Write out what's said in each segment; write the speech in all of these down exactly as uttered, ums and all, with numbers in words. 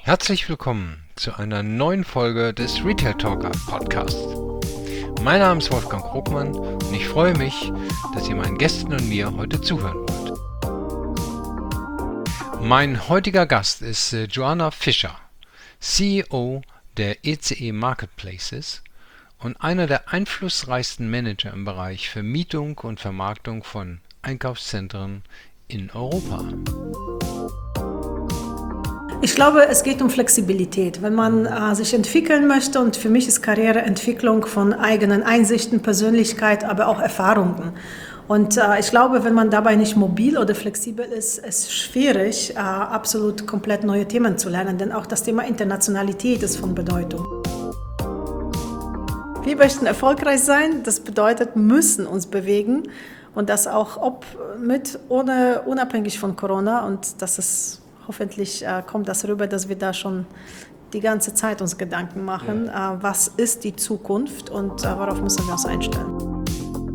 Herzlich willkommen zu einer neuen Folge des Retail Talker Podcast. Mein Name ist Wolfgang Krogmann und ich freue mich, dass ihr meinen Gästen und mir heute zuhören wollt. Mein heutiger Gast ist äh, Joanna Fischer, C E O der E C E Marketplaces und einer der einflussreichsten Manager im Bereich Vermietung und Vermarktung von Einkaufszentren in Europa. Ich glaube, es geht um Flexibilität. Wenn man äh, sich entwickeln möchte, und für mich ist Karriereentwicklung von eigenen Einsichten, Persönlichkeit, aber auch Erfahrungen. Und äh, ich glaube, wenn man dabei nicht mobil oder flexibel ist, ist es schwierig, äh, absolut komplett neue Themen zu lernen. Denn auch das Thema Internationalität ist von Bedeutung. Wir möchten erfolgreich sein, das bedeutet, müssen uns bewegen. Und das auch ob mit, ohne, unabhängig von Corona. Und das ist hoffentlich äh, kommt das rüber, dass wir da schon die ganze Zeit uns Gedanken machen, ja. äh, was ist die Zukunft und äh, worauf müssen wir uns einstellen.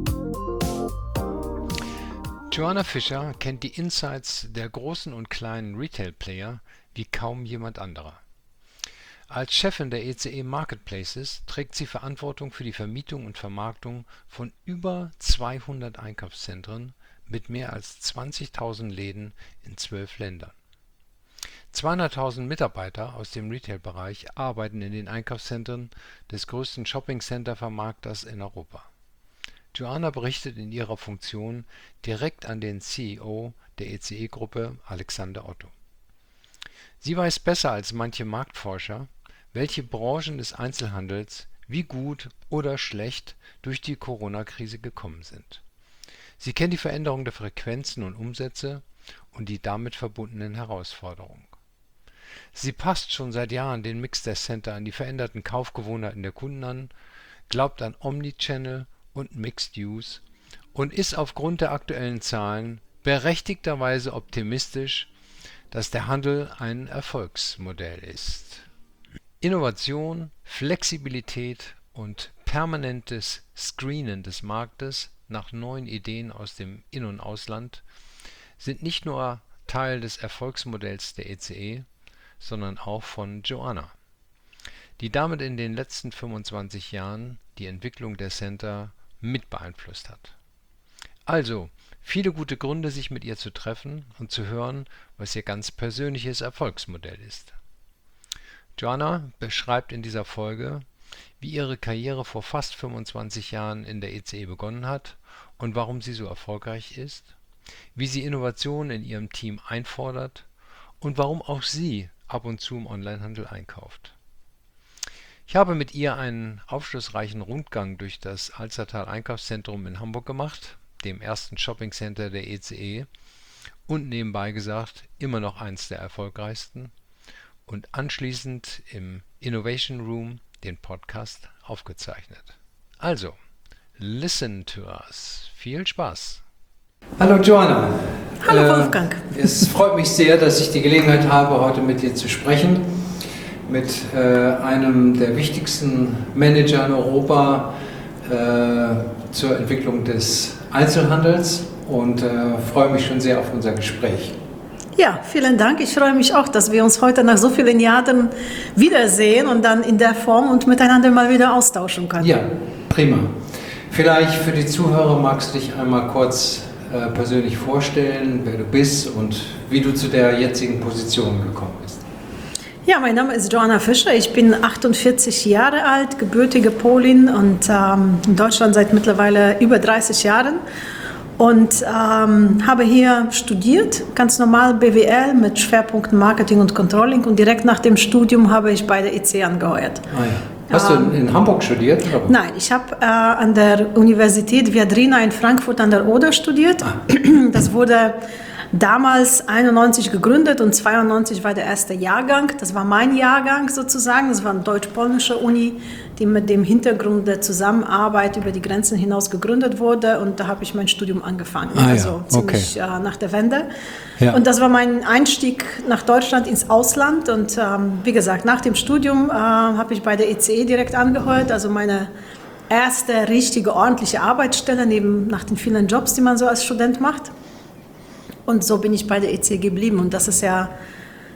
Joanna Fischer kennt die Insights der großen und kleinen Retail-Player wie kaum jemand anderer. Als Chefin der E C E Marketplaces trägt sie Verantwortung für die Vermietung und Vermarktung von über zweihundert Einkaufszentren mit mehr als zwanzigtausend Läden in zwölf Ländern. zweihunderttausend Mitarbeiter aus dem Retail-Bereich arbeiten in den Einkaufszentren des größten Shopping-Center-Vermarkters in Europa. Joanna berichtet in ihrer Funktion direkt an den C E O der E C E-Gruppe, Alexander Otto. Sie weiß besser als manche Marktforscher, welche Branchen des Einzelhandels wie gut oder schlecht durch die Corona-Krise gekommen sind. Sie kennt die Veränderung der Frequenzen und Umsätze und die damit verbundenen Herausforderungen. Sie passt schon seit Jahren den Mix der Center an die veränderten Kaufgewohnheiten der Kunden an, glaubt an Omnichannel und Mixed Use und ist aufgrund der aktuellen Zahlen berechtigterweise optimistisch, dass der Handel ein Erfolgsmodell ist. Innovation, Flexibilität und permanentes Screenen des Marktes nach neuen Ideen aus dem In- und Ausland sind nicht nur Teil des Erfolgsmodells der E C E, sondern auch von Joanna, die damit in den letzten fünfundzwanzig Jahren die Entwicklung der Center mit beeinflusst hat. Also, viele gute Gründe, sich mit ihr zu treffen und zu hören, was ihr ganz persönliches Erfolgsmodell ist. Joanna beschreibt in dieser Folge, wie ihre Karriere vor fast fünfundzwanzig Jahren in der E C E begonnen hat und warum sie so erfolgreich ist, wie sie Innovationen in ihrem Team einfordert und warum auch sie ab und zu im Onlinehandel einkauft. Ich habe mit ihr einen aufschlussreichen Rundgang durch das Alzertal Einkaufszentrum in Hamburg gemacht, dem ersten Shoppingcenter der E C E und nebenbei gesagt immer noch eins der erfolgreichsten, und anschließend im Innovation Room den Podcast aufgezeichnet. Also, listen to us. Viel Spaß! Hallo Joanna. Hallo Wolfgang. Äh, es freut mich sehr, dass ich die Gelegenheit habe, heute mit dir zu sprechen, mit äh, einem der wichtigsten Manager in Europa äh, zur Entwicklung des Einzelhandels, und äh, freue mich schon sehr auf unser Gespräch. Ja, vielen Dank. Ich freue mich auch, dass wir uns heute nach so vielen Jahren wiedersehen und dann in der Form und miteinander mal wieder austauschen können. Ja, prima. Vielleicht für die Zuhörer magst du dich einmal kurz äh, persönlich vorstellen, wer du bist und wie du zu der jetzigen Position gekommen bist. Ja, mein Name ist Joanna Fischer. Ich bin achtundvierzig Jahre alt, gebürtige Polin und ähm, in Deutschland seit mittlerweile über dreißig Jahren. Und ähm, habe hier studiert, ganz normal B W L mit Schwerpunkten Marketing und Controlling. Und direkt nach dem Studium habe ich bei der E C E angeheuert. Ah, ja. Hast ähm, du in, in Hamburg studiert? Oder? Nein, ich habe äh, an der Universität Viadrina in Frankfurt an der Oder studiert. Ah. Das wurde damals einundneunzig gegründet und zweiundneunzig war der erste Jahrgang. Das war mein Jahrgang sozusagen. Das war eine deutsch-polnische Uni, die mit dem Hintergrund der Zusammenarbeit über die Grenzen hinaus gegründet wurde. Und da habe ich mein Studium angefangen, ah, also ja. ziemlich okay. äh, nach der Wende. Ja. Und das war mein Einstieg nach Deutschland ins Ausland. Und ähm, wie gesagt, nach dem Studium äh, habe ich bei der E C E direkt angeheuert, also meine erste richtige, ordentliche Arbeitsstelle, neben nach den vielen Jobs, die man so als Student macht. Und so bin ich bei der E C E geblieben. Und das ist ja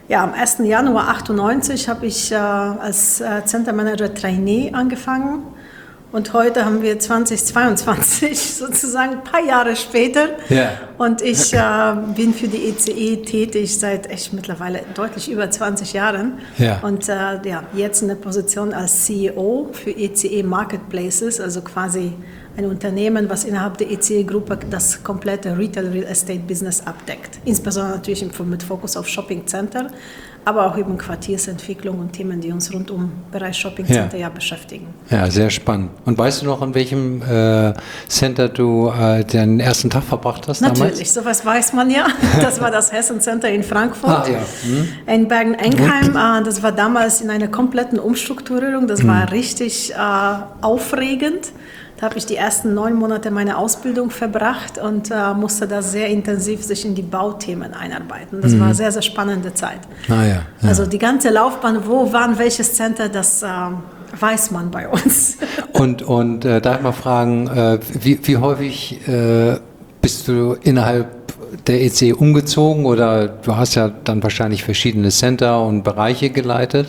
Ja, am ersten Januar achtundneunzig habe ich äh, als äh, Center Manager Trainee angefangen und heute haben wir zweitausendzweiundzwanzig, sozusagen ein paar Jahre später. Ja. Und ich äh, bin für die E C E tätig seit echt mittlerweile deutlich über zwanzig Jahren. Ja. Und äh, ja, jetzt in der Position als C E O für E C E Marketplaces, also quasi ein Unternehmen, was innerhalb der E C E-Gruppe das komplette Retail Real Estate Business abdeckt. Insbesondere natürlich mit Fokus auf Shopping Center, aber auch eben Quartiersentwicklung und Themen, die uns rund um den Bereich Shopping Center ja. ja beschäftigen. Ja, sehr spannend. Und weißt du noch, an welchem äh, Center du äh, den ersten Tag verbracht hast Natürlich, damals? sowas weiß man ja. Das war das Hessen Center in Frankfurt. Ah, ja. Hm. In Bergen-Enkheim. Äh, das war damals in einer kompletten Umstrukturierung. Das hm. war richtig äh, aufregend. Da habe ich die ersten neun Monate meiner Ausbildung verbracht und äh, musste da sehr intensiv sich in die Bauthemen einarbeiten. Das mhm. war eine sehr, sehr spannende Zeit. Ah, ja, ja. Also die ganze Laufbahn, wo wann welches Center, das äh, weiß man bei uns. Und, und äh, darf ich mal fragen, äh, wie, wie häufig äh, bist du innerhalb der E C E umgezogen oder du hast ja dann wahrscheinlich verschiedene Center und Bereiche geleitet?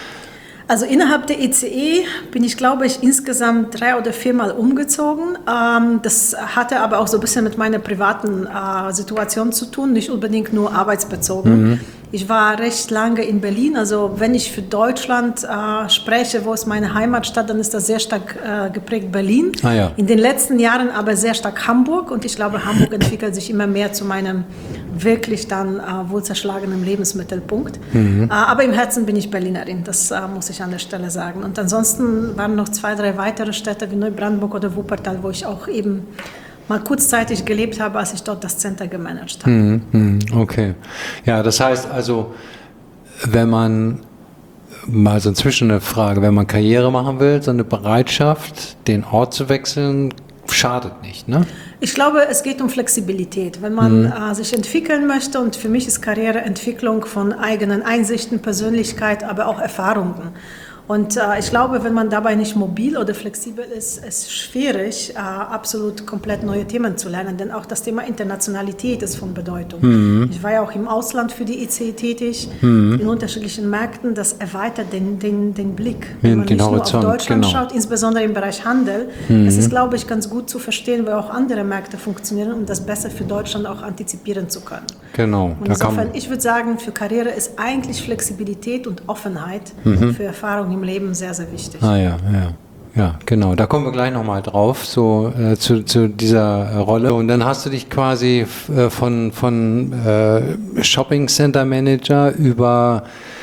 Also innerhalb der E C E bin ich, glaube ich, insgesamt drei oder viermal umgezogen. Ähm, das hatte aber auch so ein bisschen mit meiner privaten äh, Situation zu tun, nicht unbedingt nur arbeitsbezogen. Mhm. Ich war recht lange in Berlin, also wenn ich für Deutschland äh, spreche, wo ist meine Heimatstadt, dann ist das sehr stark äh, geprägt Berlin. Ah, ja. In den letzten Jahren aber sehr stark Hamburg und ich glaube, Hamburg entwickelt sich immer mehr zu meinem wirklich dann äh, wohl zerschlagenen Lebensmittelpunkt. Mhm. Äh, aber im Herzen bin ich Berlinerin, das äh, muss ich an der Stelle sagen. Und ansonsten waren noch zwei, drei weitere Städte wie Neubrandenburg oder Wuppertal, wo ich auch eben mal kurzzeitig gelebt habe, als ich dort das Center gemanagt habe. Mhm, okay. Ja, das heißt also, wenn man, mal so inzwischen eine Frage, wenn man Karriere machen will, so eine Bereitschaft, den Ort zu wechseln, schadet nicht, ne? Ich glaube, es geht um Flexibilität. Wenn man mhm. äh, sich entwickeln möchte, und für mich ist Karriereentwicklung von eigenen Einsichten, Persönlichkeit, aber auch Erfahrungen. Und äh, ich glaube, wenn man dabei nicht mobil oder flexibel ist, ist es schwierig, äh, absolut komplett neue Themen zu lernen. Denn auch das Thema Internationalität ist von Bedeutung. Mhm. Ich war ja auch im Ausland für die E C E tätig, mhm. in unterschiedlichen Märkten. Das erweitert den, den, den Blick, wenn den, man den nicht Horizont, nur auf Deutschland genau. schaut, insbesondere im Bereich Handel. Mhm. Das ist, glaube ich, ganz gut zu verstehen, wie auch andere Märkte funktionieren, um das besser für Deutschland auch antizipieren zu können. Genau. Und insofern, ich würde sagen, für Karriere ist eigentlich Flexibilität und Offenheit mhm. für Erfahrung im Leben sehr, sehr wichtig. Ah ja, ja. Ja, genau. Da kommen wir gleich nochmal drauf, so äh, zu, zu dieser äh, Rolle. Und dann hast du dich quasi äh, von, von äh, Shopping Center Manager über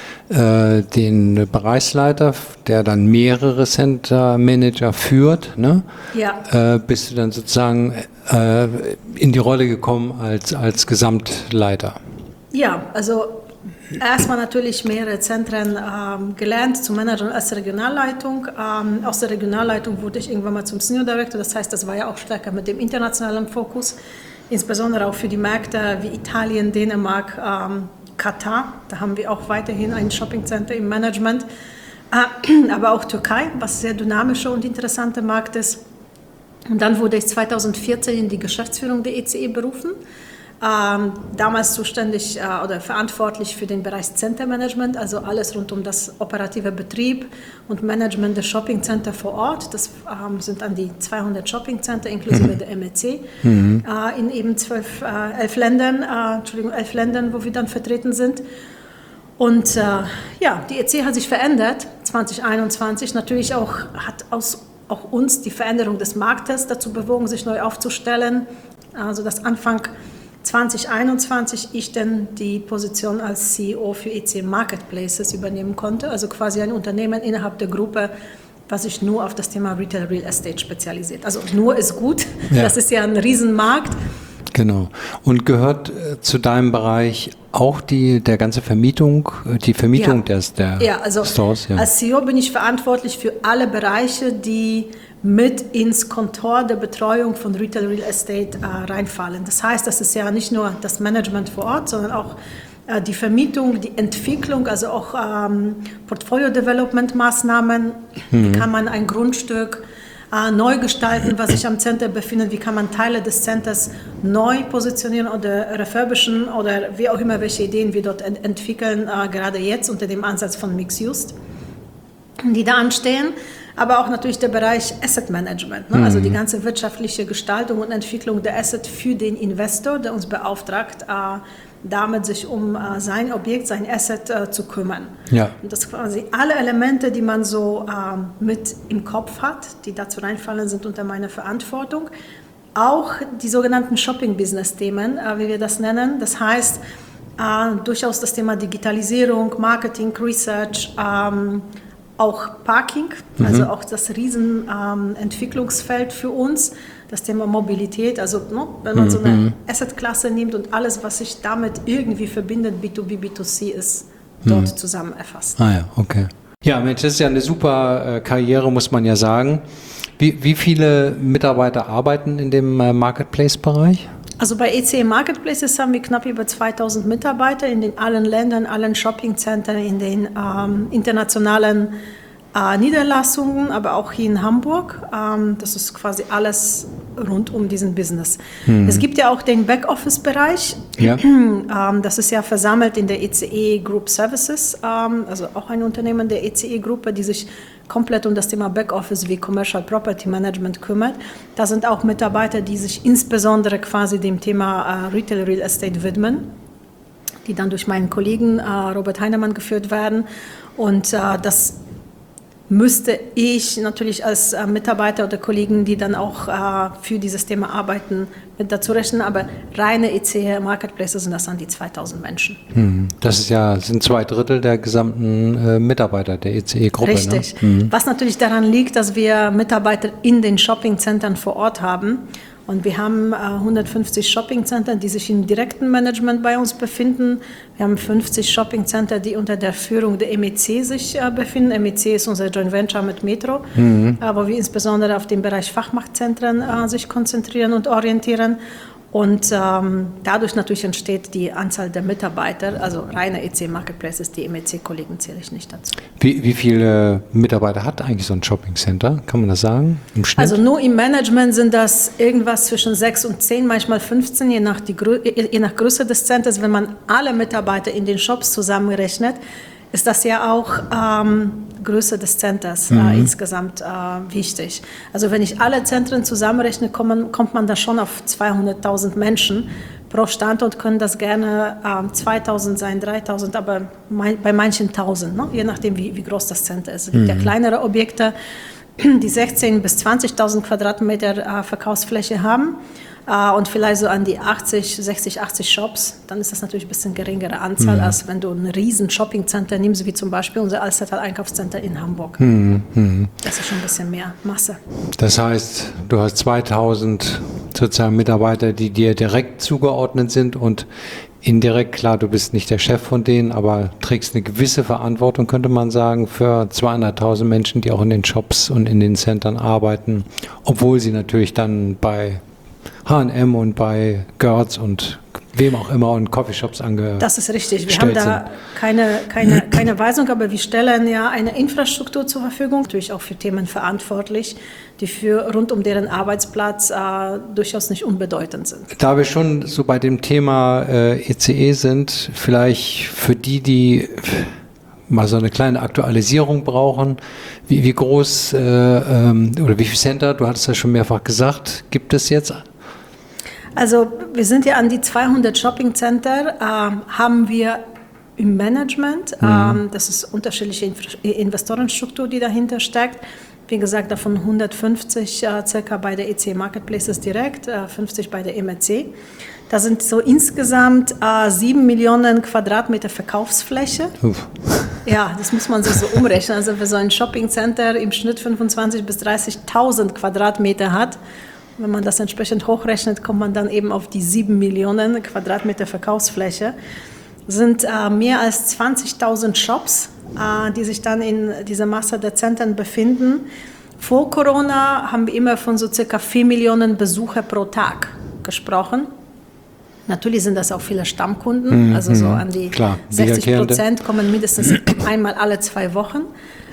äh, den Bereichsleiter, der dann mehrere Center Manager führt, ne? Ja. Äh, bist du dann sozusagen äh, in die Rolle gekommen als, als Gesamtleiter? Ja, also erstmal natürlich mehrere Zentren ähm, gelernt zu managen als Regionalleitung. Ähm, aus der Regionalleitung wurde ich irgendwann mal zum Senior Director, das heißt, das war ja auch stärker mit dem internationalen Fokus, insbesondere auch für die Märkte wie Italien, Dänemark, ähm, Katar. Da haben wir auch weiterhin ein Shopping Center im Management, äh, aber auch Türkei, was sehr dynamischer und interessanter Markt ist. Und dann wurde ich zweitausendvierzehn in die Geschäftsführung der E C E berufen. Ähm, damals zuständig äh, oder verantwortlich für den Bereich Center Management, also alles rund um das operative Betrieb und Management der Shopping Center vor Ort. Das ähm, sind an die zweihundert Shopping Center inklusive mhm. der M E C mhm. äh, in eben zwölf, äh, elf Ländern, äh, Entschuldigung, elf Ländern, wo wir dann vertreten sind. Und äh, ja, die E C hat sich verändert, zwanzig einundzwanzig. Natürlich auch hat aus, auch uns die Veränderung des Marktes dazu bewogen, sich neu aufzustellen. Also das Anfang zwanzig einundzwanzig ich dann die Position als C E O für E C E Marketplaces übernehmen konnte, also quasi ein Unternehmen innerhalb der Gruppe, was sich nur auf das Thema Retail Real Estate spezialisiert. Also nur ist gut, ja. Das ist ja ein Riesenmarkt. Genau. Und gehört äh, zu deinem Bereich auch die, der ganze Vermietung, die Vermietung ja. des, der ja, also Stores? Ja, als C E O bin ich verantwortlich für alle Bereiche, die mit ins Kontor der Betreuung von Retail Real Estate äh, reinfallen. Das heißt, das ist ja nicht nur das Management vor Ort, sondern auch äh, die Vermietung, die Entwicklung, also auch ähm, Portfolio-Development-Maßnahmen. Mhm. Wie kann man ein Grundstück äh, neu gestalten, was sich am Center befindet, wie kann man Teile des Centers neu positionieren oder refurbischen oder wie auch immer, welche Ideen wir dort ent- entwickeln, äh, gerade jetzt unter dem Ansatz von Mixed Use, die da anstehen. Aber auch natürlich der Bereich Asset Management, ne? Mhm. Also die ganze wirtschaftliche Gestaltung und Entwicklung der Asset für den Investor, der uns beauftragt, äh, damit sich um äh, sein Objekt, sein Asset äh, zu kümmern. Ja. Und das quasi alle Elemente, die man so äh, mit im Kopf hat, die dazu reinfallen, sind unter meiner Verantwortung. Auch die sogenannten Shopping-Business-Themen, äh, wie wir das nennen. Das heißt, äh, durchaus das Thema Digitalisierung, Marketing, Research, ähm, auch Parking, mhm. also auch das riesen ähm, Entwicklungsfeld für uns, das Thema Mobilität, also ne, wenn man mhm. so eine Asset-Klasse nimmt und alles, was sich damit irgendwie verbindet, B zwei B, B zwei C ist, dort mhm. zusammen erfasst. Ah ja, okay. Ja, Mensch, das ist ja eine super äh, Karriere, muss man ja sagen. Wie, wie viele Mitarbeiter arbeiten in dem äh, Marketplace-Bereich? Also bei E C E Marketplaces haben wir knapp über zweitausend Mitarbeiter in den allen Ländern, allen Shoppingzentren, in den ähm, internationalen äh, Niederlassungen, aber auch hier in Hamburg. Ähm, das ist quasi alles rund um diesen Business. Mhm. Es gibt ja auch den Backoffice-Bereich. Ja. Ähm, das ist ja versammelt in der E C E Group Services, ähm, also auch ein Unternehmen der E C E-Gruppe, die sich komplett um das Thema Backoffice wie Commercial Property Management kümmert. Da sind auch Mitarbeiter, die sich insbesondere quasi dem Thema äh, Retail Real Estate widmen, die dann durch meinen Kollegen äh, Robert Heinemann geführt werden. Und äh, das müsste ich natürlich als äh, Mitarbeiter oder Kollegen, die dann auch äh, für dieses Thema arbeiten, mit dazu rechnen. Aber reine E C E Marketplaces sind das dann die zweitausend Menschen. Hm. Das ist ja, sind zwei Drittel der gesamten äh, Mitarbeiter der E C E-Gruppe. Richtig. Ne? Hm. Was natürlich daran liegt, dass wir Mitarbeiter in den Shoppingzentren vor Ort haben. Und wir haben äh, hundertfünfzig Shoppingcenter, die sich im direkten Management bei uns befinden. Wir haben fünfzig Shoppingcenter, die unter der Führung der M E C sich äh, befinden. M E C ist unser Joint Venture mit Metro, mhm. äh, wo wir insbesondere auf den Bereich Fachmarktzentren äh, sich konzentrieren und orientieren. Und ähm, dadurch natürlich entsteht die Anzahl der Mitarbeiter, also reine E C E Marketplaces, die M E C-Kollegen zähle ich nicht dazu. Wie, wie viele Mitarbeiter hat eigentlich so ein Shopping-Center? Kann man das sagen? Im Schnitt? Also nur im Management sind das irgendwas zwischen sechs und zehn, manchmal fünfzehn, je nach, die, je nach Größe des Centers. Wenn man alle Mitarbeiter in den Shops zusammenrechnet, ist das ja auch ähm, Größe des Centers äh, mhm. insgesamt äh, wichtig. Also wenn ich alle Zentren zusammenrechne, kommt, kommt man da schon auf zweihunderttausend Menschen. Pro Standort können das gerne äh, zweitausend sein, dreitausend, aber mein, bei manchen tausend, ne? Je nachdem, wie, wie groß das Center ist. Es gibt mhm. ja kleinere Objekte, die sechzehntausend bis zwanzigtausend Quadratmeter äh, Verkaufsfläche haben. Uh, und vielleicht so an die achtzig, sechzig, achtzig Shops, dann ist das natürlich ein bisschen geringere Anzahl, mhm. als wenn du ein riesen Shoppingcenter nimmst, wie zum Beispiel unser Alstertal Einkaufscenter in Hamburg. Mhm. Mhm. Das ist schon ein bisschen mehr Masse. Das heißt, du hast zweitausend sozusagen Mitarbeiter, die dir direkt zugeordnet sind und indirekt, klar, du bist nicht der Chef von denen, aber trägst eine gewisse Verantwortung, könnte man sagen, für zweihunderttausend Menschen, die auch in den Shops und in den Centern arbeiten, obwohl sie natürlich dann bei H und M und bei Gertz und wem auch immer und Coffeeshops angestellt. Das ist richtig. Wir haben da keine, keine, keine Weisung, aber wir stellen ja eine Infrastruktur zur Verfügung, natürlich auch für Themen verantwortlich, die für rund um deren Arbeitsplatz äh, durchaus nicht unbedeutend sind. Da wir schon so bei dem Thema äh, E C E sind, vielleicht für die, die mal so eine kleine Aktualisierung brauchen, wie, wie groß äh, ähm, oder wie viel Center, du hattest ja schon mehrfach gesagt, gibt es jetzt? Also wir sind ja an die zweihundert Shoppingcenter, äh, haben wir im Management, mhm. ähm, das ist unterschiedliche Infra- Investorenstruktur, die dahinter steckt. Wie gesagt, davon hundertfünfzig äh, circa bei der E C E Marketplaces direkt, äh, fünfzig bei der M E C. Da sind so insgesamt äh, sieben Millionen Quadratmeter Verkaufsfläche. Uff. Ja, das muss man sich so umrechnen. Also für so ein Shoppingcenter im Schnitt fünfundzwanzigtausend bis dreißigtausend Quadratmeter hat. Wenn man das entsprechend hochrechnet, kommt man dann eben auf die sieben Millionen Quadratmeter Verkaufsfläche. Das sind äh, mehr als zwanzigtausend Shops, äh, die sich dann in dieser Masse der Zentren befinden. Vor Corona haben wir immer von so circa vier Millionen Besucher pro Tag gesprochen. Natürlich sind das auch viele Stammkunden, mhm, also so an die Klar, sechzig Prozent kommen mindestens einmal alle zwei Wochen.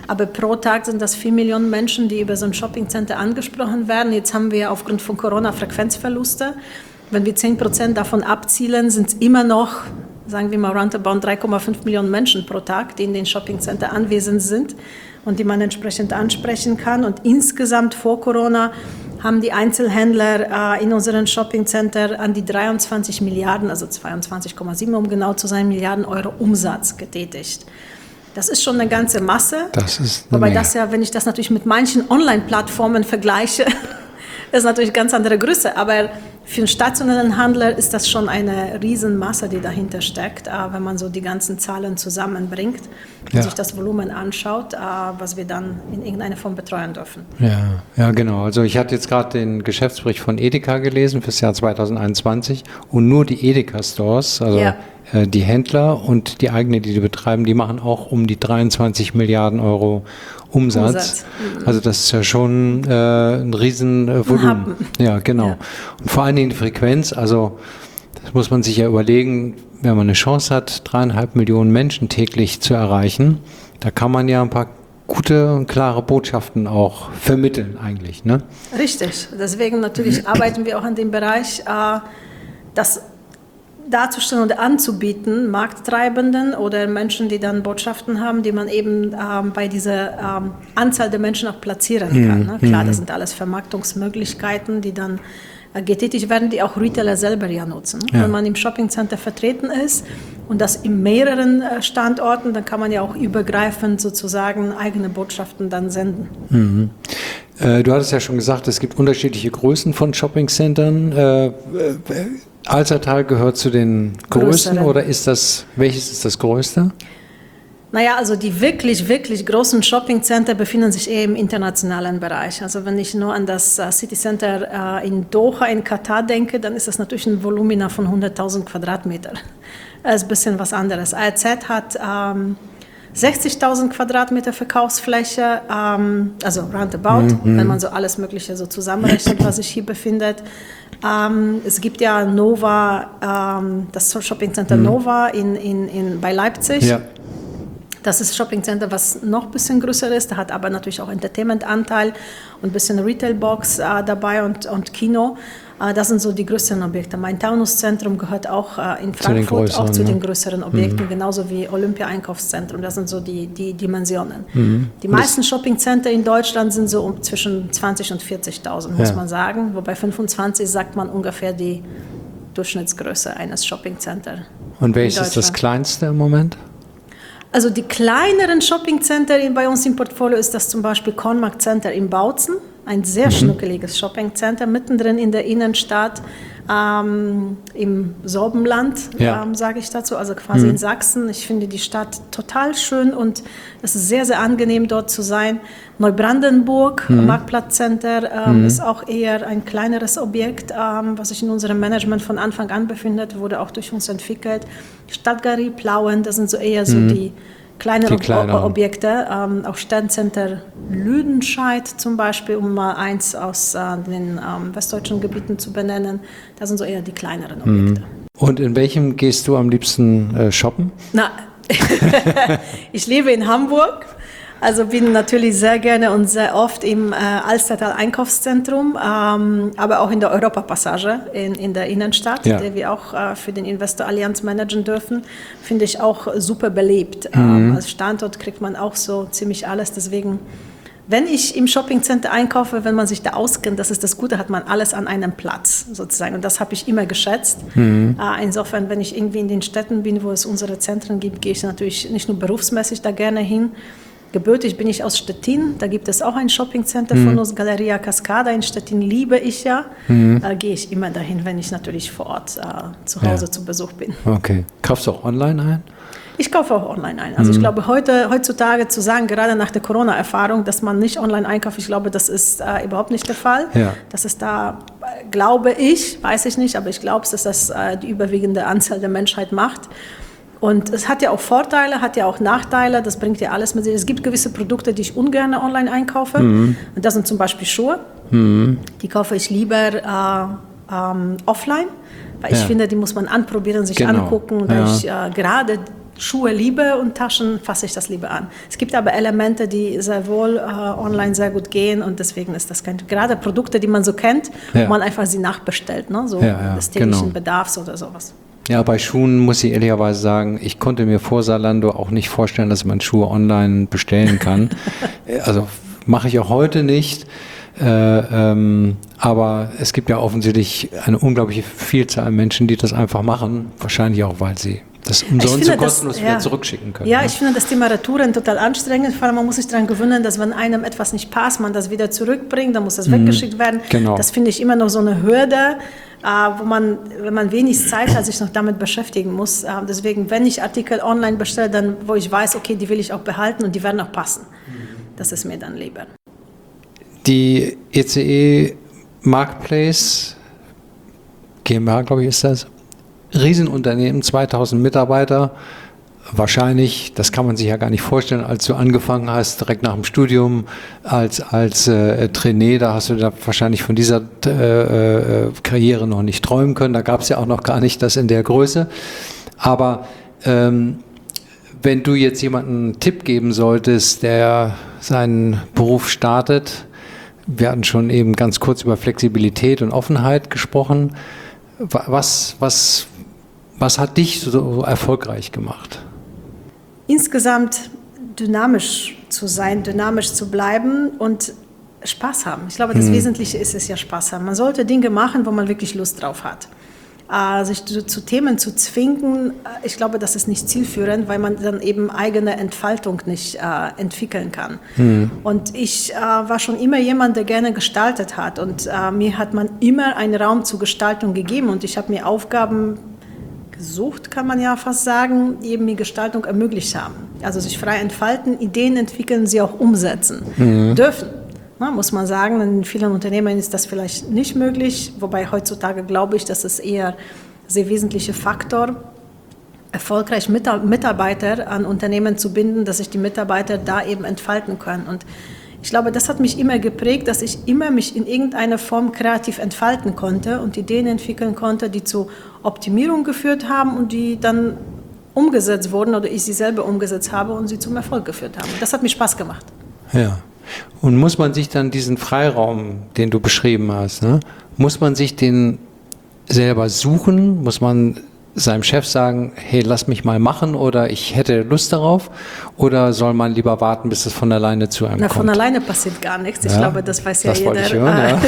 aber pro Tag sind das vier Millionen Menschen, die über so ein Shoppingcenter angesprochen werden. Jetzt haben wir aufgrund von Corona Frequenzverluste. Wenn wir zehn Prozent davon abzielen, sind es immer noch, sagen wir mal, roundabout drei Komma fünf Millionen Menschen pro Tag, die in den Shoppingcenter anwesend sind und die man entsprechend ansprechen kann. Und insgesamt vor Corona haben die Einzelhändler äh, in unseren Shoppingcenter an die dreiundzwanzig Milliarden, also zweiundzwanzig Komma sieben, um genau zu sein, Milliarden Euro Umsatz getätigt. Das ist schon eine ganze Masse. Das ist eine Wobei Menge. das ja, wenn ich das natürlich mit manchen Online-Plattformen vergleiche, ist natürlich eine ganz andere Größe. Aber für einen stationären Handler ist das schon eine Riesenmasse, die dahinter steckt, äh, wenn man so die ganzen Zahlen zusammenbringt und Ja. sich das Volumen anschaut, äh, was wir dann in irgendeiner Form betreuen dürfen. Ja, ja, genau. Also ich hatte jetzt gerade den Geschäftsbericht von Edeka gelesen fürs Jahr zweitausendeinundzwanzig und nur die Edeka-Stores, also Ja. äh, die Händler und die eigene, die die betreiben, die machen auch um die dreiundzwanzig Milliarden Euro Umsatz. Umsatz. Also das ist ja schon äh, ein riesen äh, Volumen. Happen. Ja, genau. Ja. Und vor allen Dingen die Frequenz, also das muss man sich ja überlegen, wenn man eine Chance hat, dreieinhalb Millionen Menschen täglich zu erreichen, da kann man ja ein paar gute und klare Botschaften auch vermitteln eigentlich, ne? Richtig. Deswegen natürlich arbeiten wir auch an dem Bereich, äh, das darzustellen oder anzubieten, Markttreibenden oder Menschen, die dann Botschaften haben, die man eben ähm, bei dieser ähm, Anzahl der Menschen auch platzieren kann. Ne? Klar, das sind alles Vermarktungsmöglichkeiten, die dann äh, getätigt werden, die auch Retailer selber ja nutzen. Ja. Wenn man im Shoppingcenter vertreten ist und das in mehreren äh, Standorten, dann kann man ja auch übergreifend sozusagen eigene Botschaften dann senden. Mhm. Äh, du hattest ja schon gesagt, es gibt unterschiedliche Größen von Shoppingcentern. Äh, äh, Alsertal gehört zu den größten Größeren. oder ist das, welches ist das größte? Naja, also die wirklich, wirklich großen Shoppingcenter befinden sich eher im internationalen Bereich. Also wenn ich nur an das äh, City Center äh, in Doha in Katar denke, dann ist das natürlich ein Volumina von hunderttausend Quadratmeter. Das ist ein bisschen was anderes. A R Z hat ähm, sechzigtausend Quadratmeter Verkaufsfläche, ähm, also roundabout, Mhm. wenn man so alles Mögliche so zusammenrechnet, was sich hier befindet. Ähm, es gibt ja Nova, ähm, das Shoppingcenter Nova in, in, in, bei Leipzig. Ja. Das ist ein Shoppingcenter, was noch ein bisschen größer ist, hat aber natürlich auch Entertainment-Anteil und ein bisschen Retailbox äh, dabei und, und Kino. Äh, das sind so die größeren Objekte. Mein Taunuszentrum gehört auch äh, in Zu den Frankfurt größeren, auch zu ne? den größeren Objekten, genauso wie Olympia-Einkaufszentrum. Das sind so die, die Dimensionen. Mhm. Die meisten Shoppingcenter in Deutschland sind so um zwischen zwanzig und vierzigtausend, muss Ja. man sagen. Wobei fünfundzwanzig sagt man ungefähr die Durchschnittsgröße eines Shoppingcenters. Und welches in ist das Deutschland. kleinste im Moment? Also die kleineren Shoppingcenter in- bei uns im Portfolio ist das zum Beispiel Kornmarkt Center in Bautzen, ein sehr schnuckeliges Shoppingcenter, mittendrin in der Innenstadt, ähm, im Sorbenland, Ja. ähm, sage ich dazu, also quasi in Sachsen. Ich finde die Stadt total schön und es ist sehr, sehr angenehm dort zu sein. Neubrandenburg, Marktplatzcenter, ähm, ist auch eher ein kleineres Objekt, ähm, was sich in unserem Management von Anfang an befindet, wurde auch durch uns entwickelt. Stadtgalerie Plauen, das sind so eher so die kleineren Die kleineren. Ob- Objekte. Ähm, auch Sterncenter Lüdenscheid zum Beispiel, um mal eins aus äh, den ähm, westdeutschen Gebieten zu benennen. Das sind so eher die kleineren Objekte. Und in welchem gehst du am liebsten äh, shoppen? Na, ich lebe in Hamburg, also bin natürlich sehr gerne und sehr oft im äh, Alstertal Einkaufszentrum, ähm, aber auch in der Europapassage in, in der Innenstadt, Ja. die wir auch äh, für den Investor Allianz managen dürfen, finde ich auch super belebt. Ähm, als Standort kriegt man auch so ziemlich alles, deswegen, wenn ich im Shoppingcenter einkaufe, wenn man sich da auskennt, das ist das Gute, hat man alles an einem Platz sozusagen. Und das habe ich immer geschätzt. Äh, insofern, wenn ich irgendwie in den Städten bin, wo es unsere Zentren gibt, gehe ich natürlich nicht nur berufsmäßig da gerne hin. Gebürtig bin ich aus Stettin, da gibt es auch ein Shoppingcenter von uns, Galeria Cascada in Stettin, liebe ich ja. Da gehe ich immer dahin, wenn ich natürlich vor Ort äh, zu Hause Ja. zu Besuch bin. Okay. Kaufst du auch online ein? Ich kaufe auch online ein. Also ich glaube, heute, heutzutage zu sagen, gerade nach der Corona-Erfahrung, dass man nicht online einkauft, ich glaube, das ist äh, überhaupt nicht der Fall. Ja. Das ist da, äh, glaube ich, weiß ich nicht, aber ich glaube, dass das äh, die überwiegende Anzahl der Menschheit macht. Und es hat ja auch Vorteile, hat ja auch Nachteile, das bringt ja alles mit sich. Es gibt gewisse Produkte, die ich ungern online einkaufe. Und das sind zum Beispiel Schuhe. Die kaufe ich lieber äh, ähm, offline, weil ich Ja. finde, die muss man anprobieren, sich Genau. angucken. Ja. Ich, äh, gerade Schuhe liebe und Taschen fasse ich das lieber an. Es gibt aber Elemente, die sehr wohl äh, online sehr gut gehen und deswegen ist das kein, gerade Produkte, die man so kennt, ja. wo man einfach sie nachbestellt, ne? So ja, ja, des täglichen genau. Bedarfs oder sowas. Ja, bei Schuhen muss ich ehrlicherweise sagen, ich konnte mir vor Zalando auch nicht vorstellen, dass man Schuhe online bestellen kann. Also mache ich auch heute nicht. Äh, ähm, aber es gibt ja offensichtlich eine unglaubliche Vielzahl an Menschen, die das einfach machen. Wahrscheinlich auch, weil sie das umsonst und kostenlos das, wieder ja. zurückschicken können. Ja, ne? ich finde das Thema Retouren total anstrengend. Vor allem, man muss sich daran gewöhnen, dass wenn einem etwas nicht passt, man das wieder zurückbringt, dann muss das mhm. weggeschickt werden. Genau. Das finde ich immer noch so eine Hürde, äh, wo man, wenn man wenig Zeit hat, sich noch damit beschäftigen muss. Äh, deswegen, wenn ich Artikel online bestelle, dann wo ich weiß, okay, die will ich auch behalten und die werden auch passen. Das ist mir dann lieber. Die E C E Marketplace GmbH, glaube ich, ist das. Riesenunternehmen, zweitausend Mitarbeiter. Wahrscheinlich, das kann man sich ja gar nicht vorstellen, als du angefangen hast, direkt nach dem Studium als, als äh, Trainee, da hast du da wahrscheinlich von dieser äh, äh, Karriere noch nicht träumen können. Da gab es ja auch noch gar nicht das in der Größe. Aber ähm, wenn du jetzt jemandem einen Tipp geben solltest, der seinen Beruf startet, wir hatten schon eben ganz kurz über Flexibilität und Offenheit gesprochen. Was, was, was hat dich so erfolgreich gemacht? Insgesamt dynamisch zu sein, dynamisch zu bleiben und Spaß haben. Ich glaube, das hm. Wesentliche ist es ja, Spaß haben. Man sollte Dinge machen, wo man wirklich Lust drauf hat. Äh, sich zu, zu Themen zu zwingen, ich glaube, das ist nicht zielführend, weil man dann eben eigene Entfaltung nicht äh, entwickeln kann. Hm. Und ich äh, war schon immer jemand, der gerne gestaltet hat und äh, mir hat man immer einen Raum zur Gestaltung gegeben und ich habe mir Aufgaben gesucht, kann man ja fast sagen, die eben mir Gestaltung ermöglicht haben. Also sich frei entfalten, Ideen entwickeln, sie auch umsetzen hm. dürfen. Na, muss man sagen, in vielen Unternehmen ist das vielleicht nicht möglich, wobei heutzutage glaube ich, dass es eher ein sehr wesentlicher Faktor, erfolgreich Mitarbeiter an Unternehmen zu binden, dass sich die Mitarbeiter da eben entfalten können. Und ich glaube, das hat mich immer geprägt, dass ich immer mich in irgendeiner Form kreativ entfalten konnte und Ideen entwickeln konnte, die zu Optimierung geführt haben und die dann umgesetzt wurden oder ich sie selber umgesetzt habe und sie zum Erfolg geführt haben. Und das hat mir Spaß gemacht. Ja. Und muss man sich dann diesen Freiraum, den du beschrieben hast, ne, muss man sich den selber suchen? Muss man seinem Chef sagen, hey, lass mich mal machen oder ich hätte Lust darauf? Oder soll man lieber warten, bis es von alleine zu einem Na, kommt? Von alleine passiert gar nichts. Ich ja, glaube, das weiß ja das jeder. Ich hören, ja.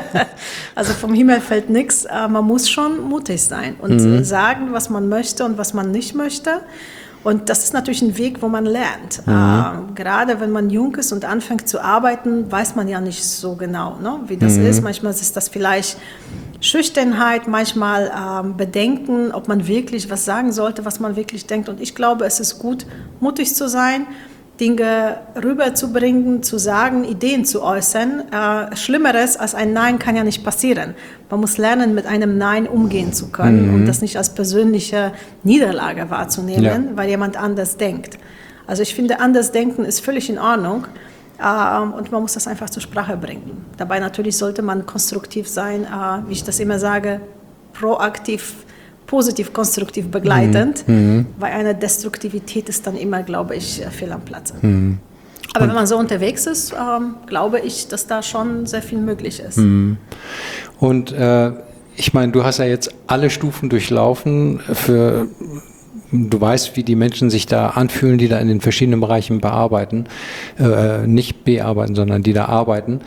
Also vom Himmel fällt nichts. Man muss schon mutig sein und mhm. sagen, was man möchte und was man nicht möchte. Und das ist natürlich ein Weg, wo man lernt. Mhm. Äh, gerade wenn man jung ist und anfängt zu arbeiten, weiß man ja nicht so genau, ne, wie das mhm. ist. Manchmal ist das vielleicht Schüchternheit, manchmal äh, Bedenken, ob man wirklich was sagen sollte, was man wirklich denkt. Und ich glaube, es ist gut, mutig zu sein, Dinge rüberzubringen, zu sagen, Ideen zu äußern. Äh, Schlimmeres als ein Nein kann ja nicht passieren. Man muss lernen, mit einem Nein umgehen zu können mhm. und das nicht als persönliche Niederlage wahrzunehmen, ja. weil jemand anders denkt. Also ich finde, anders denken ist völlig in Ordnung äh, und man muss das einfach zur Sprache bringen. Dabei natürlich sollte man konstruktiv sein, äh, wie ich das immer sage, proaktiv, positiv, konstruktiv begleitend, mhm. weil eine Destruktivität ist dann immer, glaube ich, fehl am Platze. Mhm. Aber und wenn man so unterwegs ist, ähm, glaube ich, dass da schon sehr viel möglich ist. Mhm. Und äh, ich meine, du hast ja jetzt alle Stufen durchlaufen. Für, du weißt, wie die Menschen sich da anfühlen, die da in den verschiedenen Bereichen bearbeiten. Äh, nicht bearbeiten, sondern die da arbeiten.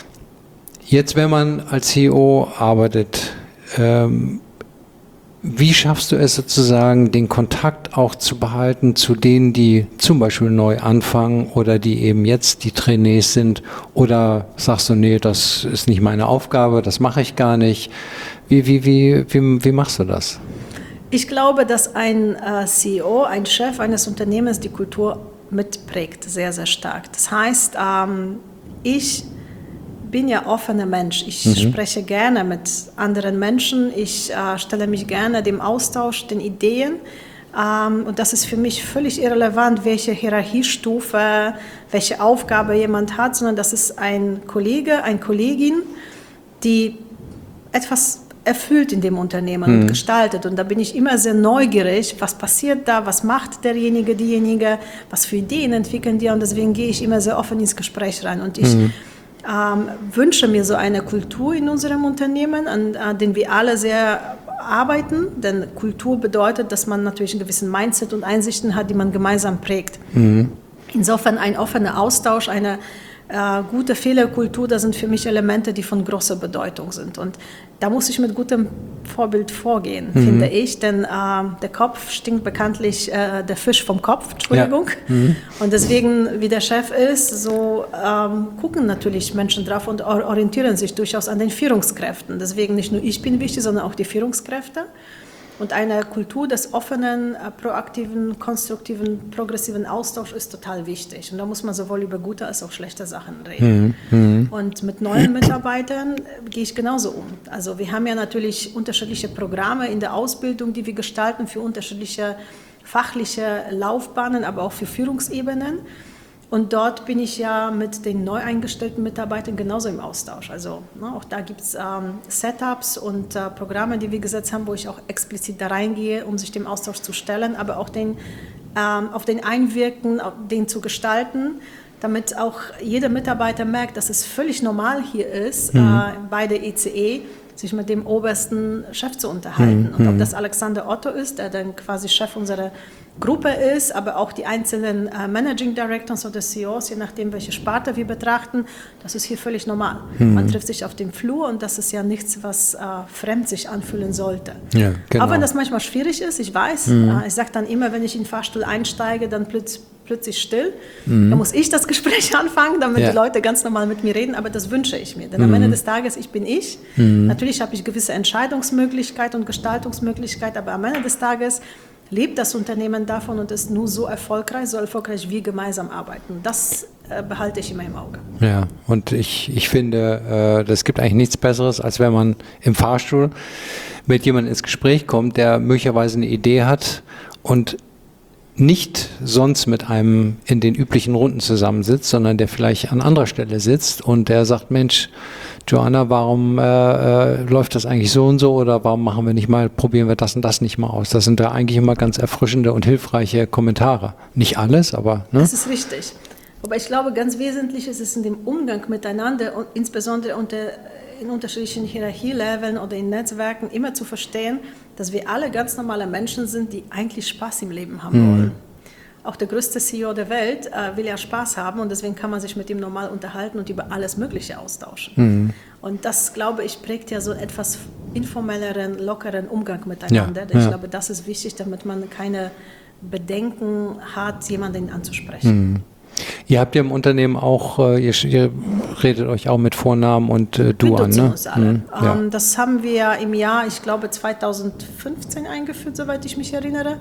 Jetzt, wenn man als C E O arbeitet, ähm, wie schaffst du es sozusagen, den Kontakt auch zu behalten zu denen, die zum Beispiel neu anfangen oder die eben jetzt die Trainees sind? Oder sagst du, nee, das ist nicht meine Aufgabe, das mache ich gar nicht. Wie, wie, wie, wie, wie machst du das? Ich glaube, dass ein äh, C E O, ein Chef eines Unternehmens die Kultur mitprägt, sehr, sehr stark. Das heißt, ähm, ich bin ja offener Mensch. Ich mhm. spreche gerne mit anderen Menschen. Ich äh, stelle mich gerne dem Austausch, den Ideen. Ähm, und das ist für mich völlig irrelevant, welche Hierarchiestufe, welche Aufgabe jemand hat, sondern das ist ein Kollege, eine Kollegin, die etwas erfüllt in dem Unternehmen Mhm. und gestaltet. Und da bin ich immer sehr neugierig, was passiert da, was macht derjenige, diejenige, was für Ideen entwickeln die. Und deswegen gehe ich immer sehr offen ins Gespräch rein. Und ich Mhm. ähm, wünsche mir so eine Kultur in unserem Unternehmen, an äh, den wir alle sehr arbeiten. Denn Kultur bedeutet, dass man natürlich einen gewissen Mindset und Einsichten hat, die man gemeinsam prägt. Mhm. Insofern ein offener Austausch, eine äh, gute Fehlerkultur, das sind für mich Elemente, die von großer Bedeutung sind. Und da muss ich mit gutem Vorbild vorgehen, Mhm. finde ich, denn äh, der Kopf stinkt bekanntlich äh, der Fisch vom Kopf, Entschuldigung. Ja. Mhm. Und deswegen, wie der Chef ist, so ähm, gucken natürlich Menschen drauf und or- orientieren sich durchaus an den Führungskräften. Deswegen nicht nur ich bin wichtig, sondern auch die Führungskräfte. Und eine Kultur des offenen, äh, proaktiven, konstruktiven, progressiven Austauschs ist total wichtig. Und da muss man sowohl über gute als auch schlechte Sachen reden. Mhm. Und mit neuen Mitarbeitern äh, gehe ich genauso um. Also wir haben ja natürlich unterschiedliche Programme in der Ausbildung, die wir gestalten für unterschiedliche fachliche Laufbahnen, aber auch für Führungsebenen. Und dort bin ich ja mit den neu eingestellten Mitarbeitern genauso im Austausch. Also ne, auch da gibt es ähm, Setups und äh, Programme, die wir gesetzt haben, wo ich auch explizit da reingehe, um sich dem Austausch zu stellen, aber auch den, ähm, auf den einwirken, auf den zu gestalten, damit auch jeder Mitarbeiter merkt, dass es völlig normal hier ist, mhm. äh, bei der E C E, sich mit dem obersten Chef zu unterhalten. Mhm. Und ob das Alexander Otto ist, der dann quasi Chef unserer Gruppe ist, aber auch die einzelnen äh, Managing Directors oder C E Os, je nachdem, welche Sparte wir betrachten, das ist hier völlig normal. Mhm. Man trifft sich auf dem Flur und das ist ja nichts, was äh, fremd sich anfühlen sollte. Ja, genau. Auch wenn das manchmal schwierig ist, ich weiß, mhm. äh, ich sage dann immer, wenn ich in den Fahrstuhl einsteige, dann plötzlich plötzlich still. Mhm. Da muss ich das Gespräch anfangen, damit ja. die Leute ganz normal mit mir reden, aber das wünsche ich mir. Denn mhm. am Ende des Tages, ich bin ich. Mhm. Natürlich habe ich gewisse Entscheidungsmöglichkeit und Gestaltungsmöglichkeit, aber am Ende des Tages lebt das Unternehmen davon und ist nur so erfolgreich, so erfolgreich wir gemeinsam arbeiten. Das äh, behalte ich immer im Auge. Ja, und ich, ich finde, es äh, gibt eigentlich nichts Besseres, als wenn man im Fahrstuhl mit jemandem ins Gespräch kommt, der möglicherweise eine Idee hat und nicht sonst mit einem in den üblichen Runden zusammensitzt, sondern der vielleicht an anderer Stelle sitzt und der sagt, Mensch, Joanna, warum äh, äh, läuft das eigentlich so und so oder warum machen wir nicht mal, probieren wir das und das nicht mal aus? Das sind da eigentlich immer ganz erfrischende und hilfreiche Kommentare. Nicht alles, aber... Ne? Das ist richtig. Aber ich glaube, ganz wesentlich ist es in dem Umgang miteinander und insbesondere unter, in unterschiedlichen Hierarchieleveln oder in Netzwerken immer zu verstehen, dass wir alle ganz normale Menschen sind, die eigentlich Spaß im Leben haben mhm. wollen. Auch der größte C E O der Welt äh, will ja Spaß haben und deswegen kann man sich mit ihm normal unterhalten und über alles Mögliche austauschen. Mhm. Und das, glaube ich, prägt ja so etwas informelleren, lockeren Umgang miteinander. Ja, ich ja. glaube, das ist wichtig, damit man keine Bedenken hat, jemanden anzusprechen. Mhm. Ihr habt ja im Unternehmen auch, äh, ihr, ihr redet euch auch mit Vornamen und äh, du an, ne? Uns alle. Mhm, ja. ähm, das haben wir im Jahr, ich glaube, zweitausendfünfzehn eingeführt, soweit ich mich erinnere.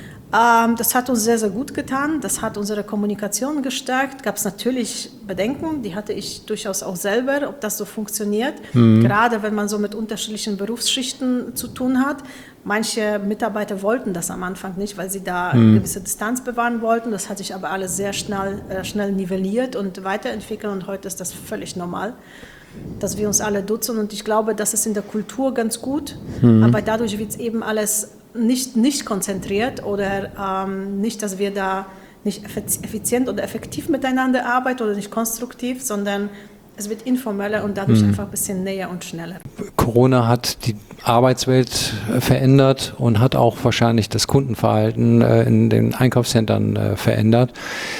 Ähm, das hat uns sehr, sehr gut getan. Das hat unsere Kommunikation gestärkt. Gab es natürlich Bedenken, die hatte ich durchaus auch selber, ob das so funktioniert. Mhm. Gerade wenn man so mit unterschiedlichen Berufsschichten zu tun hat. Manche Mitarbeiter wollten das am Anfang nicht, weil sie da mhm. eine gewisse Distanz bewahren wollten. Das hat sich aber alles sehr schnell, äh, schnell nivelliert und weiterentwickelt. Und heute ist das völlig normal, dass wir uns alle duzen. Und ich glaube, das ist in der Kultur ganz gut. Mhm. Aber dadurch wird es eben alles nicht, nicht konzentriert oder ähm, nicht, dass wir da nicht effizient oder effektiv miteinander arbeiten oder nicht konstruktiv, sondern es wird informeller und dadurch mhm. einfach ein bisschen näher und schneller. Corona hat die Arbeitswelt verändert und hat auch wahrscheinlich das Kundenverhalten äh, in den Einkaufszentren äh, verändert.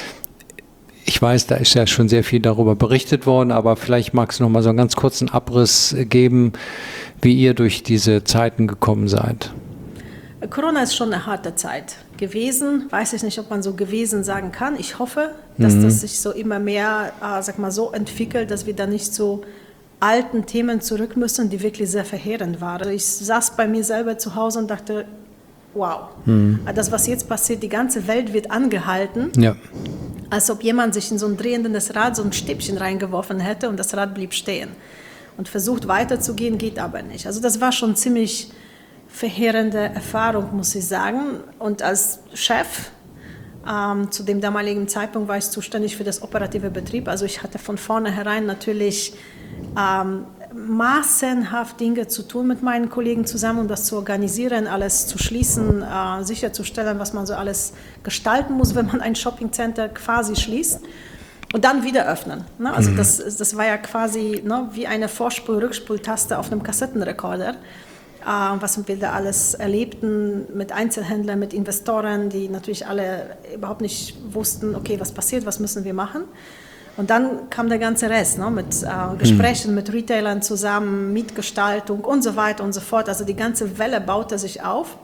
Ich weiß, da ist ja schon sehr viel darüber berichtet worden, aber vielleicht magst du noch mal so einen ganz kurzen Abriss geben, wie ihr durch diese Zeiten gekommen seid. Corona ist schon eine harte Zeit gewesen. Weiß ich nicht, ob man so gewesen sagen kann. Ich hoffe, dass mhm. das sich so immer mehr, äh, sag mal, so entwickelt, dass wir da nicht zu alten Themen zurück müssen, die wirklich sehr verheerend waren. Also ich saß bei mir selber zu Hause und dachte, wow, mhm. das, was jetzt passiert, die ganze Welt wird angehalten. Ja. Als ob jemand sich in so ein drehendes Rad so ein Stäbchen reingeworfen hätte und das Rad blieb stehen. Und versucht weiterzugehen, geht aber nicht. Also das war schon ziemlich verheerende Erfahrung, muss ich sagen. Und als Chef, ähm, zu dem damaligen Zeitpunkt war ich zuständig für das operative Betrieb. Also ich hatte von vornherein natürlich ähm, massenhaft Dinge zu tun mit meinen Kollegen zusammen, um das zu organisieren, alles zu schließen, äh, sicherzustellen, was man so alles gestalten muss, wenn man ein Shoppingcenter quasi schließt. Und dann wieder öffnen. Ne? Also mhm. das, das war ja quasi ne, wie eine Vorspul-Rückspultaste auf einem Kassettenrekorder, äh, was wir da alles erlebten mit Einzelhändlern, mit Investoren, die natürlich alle überhaupt nicht wussten, okay, was passiert, was müssen wir machen. Und dann kam der ganze Rest, ne, mit äh, Gesprächen mhm. mit Retailern zusammen, Mietgestaltung und so weiter und so fort. Also die ganze Welle baute sich auf.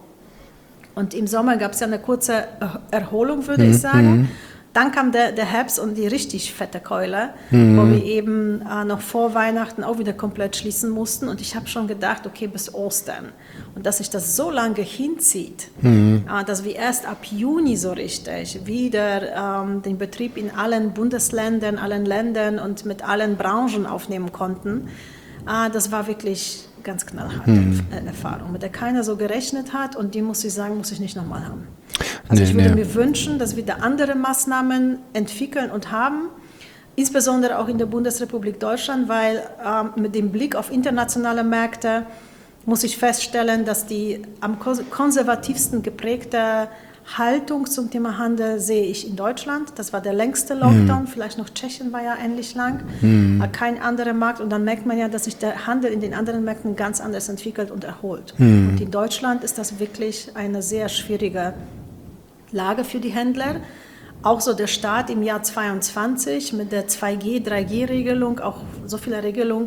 Und im Sommer gab es ja eine kurze Erholung, würde mhm. ich sagen. Dann kam der, der Herbst und die richtig fette Keule, mhm. wo wir eben äh, noch vor Weihnachten auch wieder komplett schließen mussten. Und ich habe schon gedacht, okay, bis Ostern. Und dass sich das so lange hinzieht, mhm. äh, dass wir erst ab Juni so richtig wieder ähm, den Betrieb in allen Bundesländern, allen Ländern und mit allen Branchen aufnehmen konnten, äh, das war wirklich ganz knallharte mhm. Erfahrung, mit der keiner so gerechnet hat. Und die, muss ich sagen, muss ich nicht nochmal haben. Also nee, ich würde nee. mir wünschen, dass wir da andere Maßnahmen entwickeln und haben, insbesondere auch in der Bundesrepublik Deutschland, weil ähm, mit dem Blick auf internationale Märkte muss ich feststellen, dass die am konservativsten geprägte Haltung zum Thema Handel sehe ich in Deutschland. Das war der längste Lockdown, mhm. vielleicht noch Tschechien war ja ähnlich lang, mhm. kein anderer Markt. Und dann merkt man ja, dass sich der Handel in den anderen Märkten ganz anders entwickelt und erholt. Mhm. Und in Deutschland ist das wirklich eine sehr schwierige Lage für die Händler. Auch so der Start im Jahr zweiundzwanzig mit der zwei G, drei G Regelung, auch so viele Regelungen,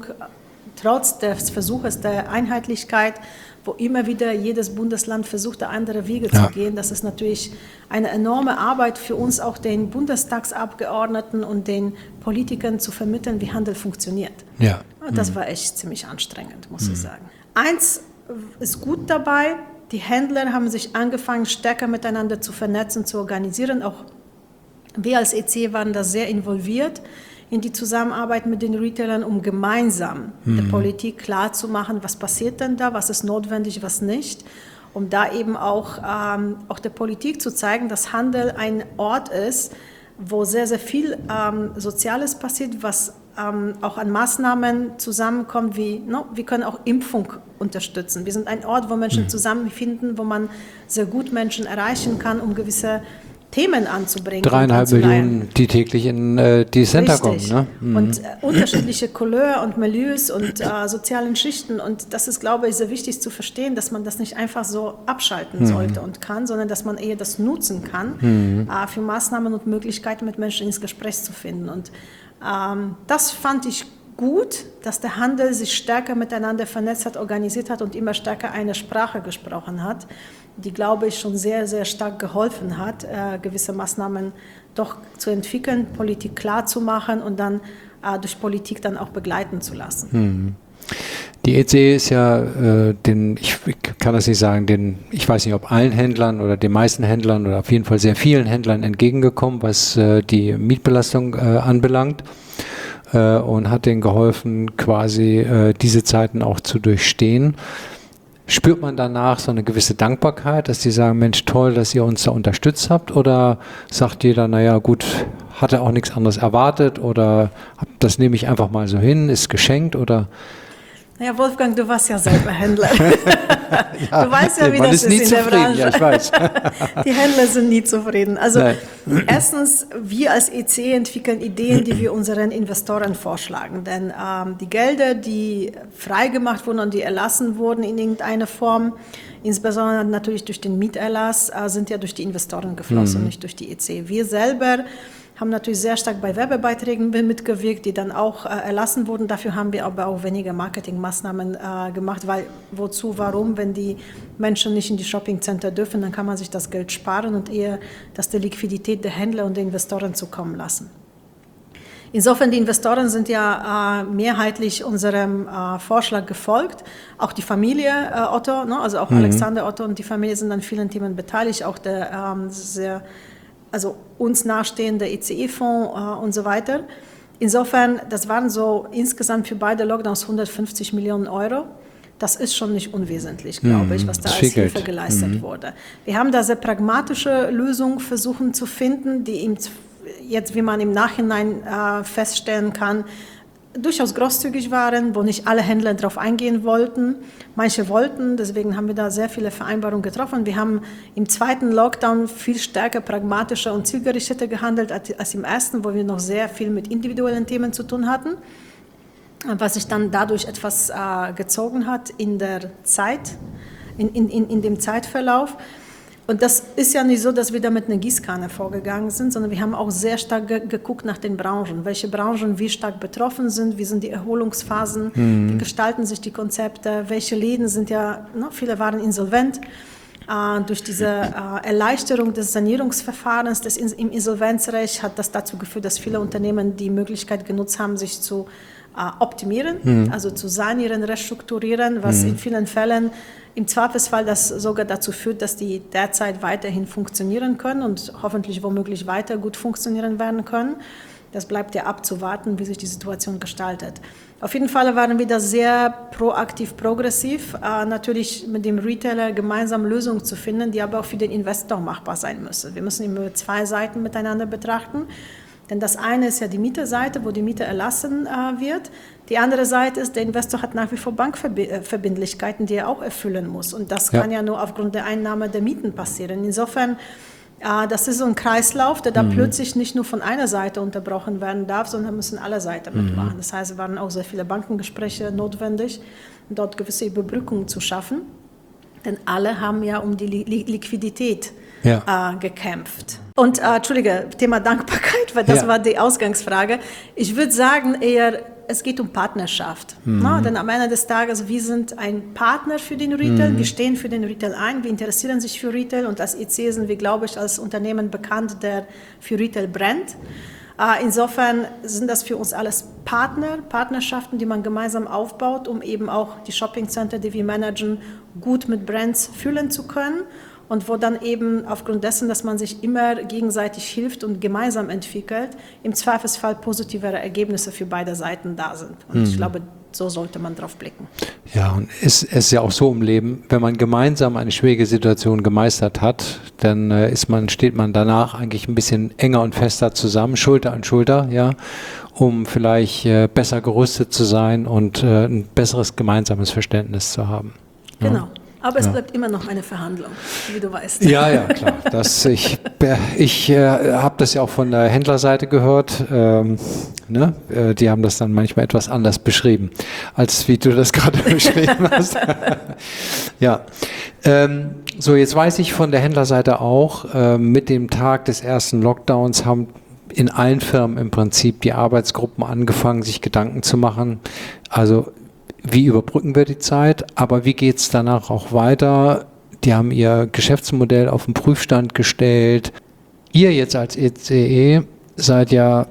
trotz des Versuches der Einheitlichkeit, wo immer wieder jedes Bundesland versucht, andere Wege ja. zu gehen. Das ist natürlich eine enorme Arbeit für uns, auch den Bundestagsabgeordneten und den Politikern zu vermitteln, wie Handel funktioniert. Ja. Das mhm. war echt ziemlich anstrengend, muss mhm. ich sagen. Eins ist gut dabei, die Händler haben sich angefangen, stärker miteinander zu vernetzen, zu organisieren. Auch wir als E C waren da sehr involviert in die Zusammenarbeit mit den Retailern, um gemeinsam mhm. der Politik klarzumachen, was passiert denn da, was ist notwendig, was nicht. Um da eben auch, ähm, auch der Politik zu zeigen, dass Handel ein Ort ist, wo sehr, sehr viel ähm, Soziales passiert, was ähm, auch an Maßnahmen zusammenkommt, wie no, wir können auch Impfung unterstützen. Wir sind ein Ort, wo Menschen mhm. zusammenfinden, wo man sehr gut Menschen erreichen kann, um gewisse Themen anzubringen. Dreieinhalb Millionen, die täglich in äh, die Center kommen. Ne? Mhm. Und äh, unterschiedliche Couleur und Milieus und äh, sozialen Schichten. Und das ist, glaube ich, sehr wichtig zu verstehen, dass man das nicht einfach so abschalten mhm. sollte und kann, sondern dass man eher das nutzen kann, mhm. äh, für Maßnahmen und Möglichkeiten mit Menschen ins Gespräch zu finden. Und ähm, das fand ich gut, dass der Handel sich stärker miteinander vernetzt hat, organisiert hat und immer stärker eine Sprache gesprochen hat, die, glaube ich, schon sehr, sehr stark geholfen hat, äh, gewisse Maßnahmen doch zu entwickeln, Politik klar zu machen und dann äh, durch Politik dann auch begleiten zu lassen. Hm. Die E C E ist ja, äh, den, ich kann das nicht sagen, den, ich weiß nicht, ob allen Händlern oder den meisten Händlern oder auf jeden Fall sehr vielen Händlern entgegengekommen, was äh, die Mietbelastung äh, anbelangt. Äh, und hat denen geholfen, quasi äh, diese Zeiten auch zu durchstehen. Spürt man danach so eine gewisse Dankbarkeit, dass die sagen, Mensch, toll, dass ihr uns da unterstützt habt? Oder sagt jeder, naja gut, hatte auch nichts anderes erwartet oder das nehme ich einfach mal so hin, ist geschenkt oder... Ja, Wolfgang, du warst ja selber Händler. ja, du weißt ja, wie das ist, ist in der Branche. Ja, ich weiß. Die Händler sind nie zufrieden. Also Nein. erstens, wir als E C entwickeln Ideen, die wir unseren Investoren vorschlagen. Denn ähm, die Gelder, die freigemacht wurden und die erlassen wurden in irgendeiner Form, insbesondere natürlich durch den Mieterlass, äh, sind ja durch die Investoren geflossen mhm. und nicht durch die E C. Wir selber haben natürlich sehr stark bei Werbebeiträgen mitgewirkt, die dann auch äh, erlassen wurden. Dafür haben wir aber auch weniger Marketingmaßnahmen äh, gemacht, weil wozu, warum, wenn die Menschen nicht in die Shoppingcenter dürfen, dann kann man sich das Geld sparen und eher das der Liquidität der Händler und der Investoren zukommen lassen. Insofern, die Investoren sind ja äh, mehrheitlich unserem äh, Vorschlag gefolgt. Auch die Familie äh, Otto, ne, also auch mhm. Alexander Otto und die Familie sind an vielen Themen beteiligt, auch der ähm, sehr also uns nahestehende E C E-Fonds äh, und so weiter. Insofern, das waren so insgesamt für beide Lockdowns hundertfünfzig Millionen Euro. Das ist schon nicht unwesentlich, glaube ich, was da als Hilfe geleistet mhm. wurde. Wir haben da sehr pragmatische Lösungen versucht zu finden, die ihm jetzt, wie man im Nachhinein äh, feststellen kann, durchaus großzügig waren, wo nicht alle Händler darauf eingehen wollten. Manche wollten, deswegen haben wir da sehr viele Vereinbarungen getroffen. Wir haben im zweiten Lockdown viel stärker pragmatischer und zielgerichteter gehandelt als im ersten, wo wir noch sehr viel mit individuellen Themen zu tun hatten, was sich dann dadurch etwas äh, gezogen hat in der Zeit, in, in, in dem Zeitverlauf. Und das ist ja nicht so, dass wir da mit einer Gießkanne vorgegangen sind, sondern wir haben auch sehr stark ge- geguckt nach den Branchen, welche Branchen wie stark betroffen sind, wie sind die Erholungsphasen, mhm. wie gestalten sich die Konzepte, welche Läden sind ja, ne, viele waren insolvent. Äh, durch diese äh, Erleichterung des Sanierungsverfahrens des in- im Insolvenzrecht hat das dazu geführt, dass viele Unternehmen die Möglichkeit genutzt haben, sich zu äh, optimieren, mhm. also zu sanieren, restrukturieren, was mhm. in vielen Fällen im Zweifelsfall das sogar dazu führt, dass die derzeit weiterhin funktionieren können und hoffentlich womöglich weiter gut funktionieren werden können. Das bleibt ja abzuwarten, wie sich die Situation gestaltet. Auf jeden Fall waren wir da sehr proaktiv, progressiv, äh, natürlich mit dem Retailer gemeinsam Lösungen zu finden, die aber auch für den Investor machbar sein müssen. Wir müssen immer zwei Seiten miteinander betrachten. Denn das eine ist ja die Mieterseite, wo die Miete erlassen äh, wird. Die andere Seite ist, der Investor hat nach wie vor Bankverbindlichkeiten, die er auch erfüllen muss. Und das ja. kann ja nur aufgrund der Einnahme der Mieten passieren. Insofern, äh, das ist so ein Kreislauf, der da mhm. plötzlich nicht nur von einer Seite unterbrochen werden darf, sondern müssen alle Seiten mhm. mitmachen. Das heißt, es waren auch sehr viele Bankengespräche notwendig, dort gewisse Überbrückungen zu schaffen. Denn alle haben ja um die Li- Liquidität ja. äh, gekämpft. Und, äh, Entschuldige, Thema Dankbarkeit, weil das ja. war die Ausgangsfrage. Ich würde sagen eher, es geht um Partnerschaft. Mhm. Na, denn am Ende des Tages, wir sind ein Partner für den Retail, mhm. wir stehen für den Retail ein, wir interessieren sich für Retail und als E C sind wir, glaube ich, als Unternehmen bekannt, der für Retail brennt. Äh, insofern sind das für uns alles Partner, Partnerschaften, die man gemeinsam aufbaut, um eben auch die Shoppingcenter, die wir managen, gut mit Brands füllen zu können. Und wo dann eben aufgrund dessen, dass man sich immer gegenseitig hilft und gemeinsam entwickelt, im Zweifelsfall positivere Ergebnisse für beide Seiten da sind. Und mhm. ich glaube, so sollte man drauf blicken. Ja, und es, es ist ja auch so im Leben, wenn man gemeinsam eine schwierige Situation gemeistert hat, dann äh, ist man, steht man danach eigentlich ein bisschen enger und fester zusammen, Schulter an Schulter, ja, um vielleicht äh, besser gerüstet zu sein und äh, ein besseres gemeinsames Verständnis zu haben. Genau. Ja. Aber es ja. bleibt immer noch eine Verhandlung, wie du weißt. Ja, ja, klar. Das, ich ich äh, habe das ja auch von der Händlerseite gehört. Ähm, ne? äh, die haben das dann manchmal etwas anders beschrieben, als wie du das gerade beschrieben hast. ja. Ähm, so, jetzt weiß ich von der Händlerseite auch, äh, mit dem Tag des ersten Lockdowns haben in allen Firmen im Prinzip die Arbeitsgruppen angefangen, sich Gedanken zu machen. Also wie überbrücken wir die Zeit, aber wie geht es danach auch weiter? Die haben ihr Geschäftsmodell auf den Prüfstand gestellt. Ihr jetzt als E C E seid ja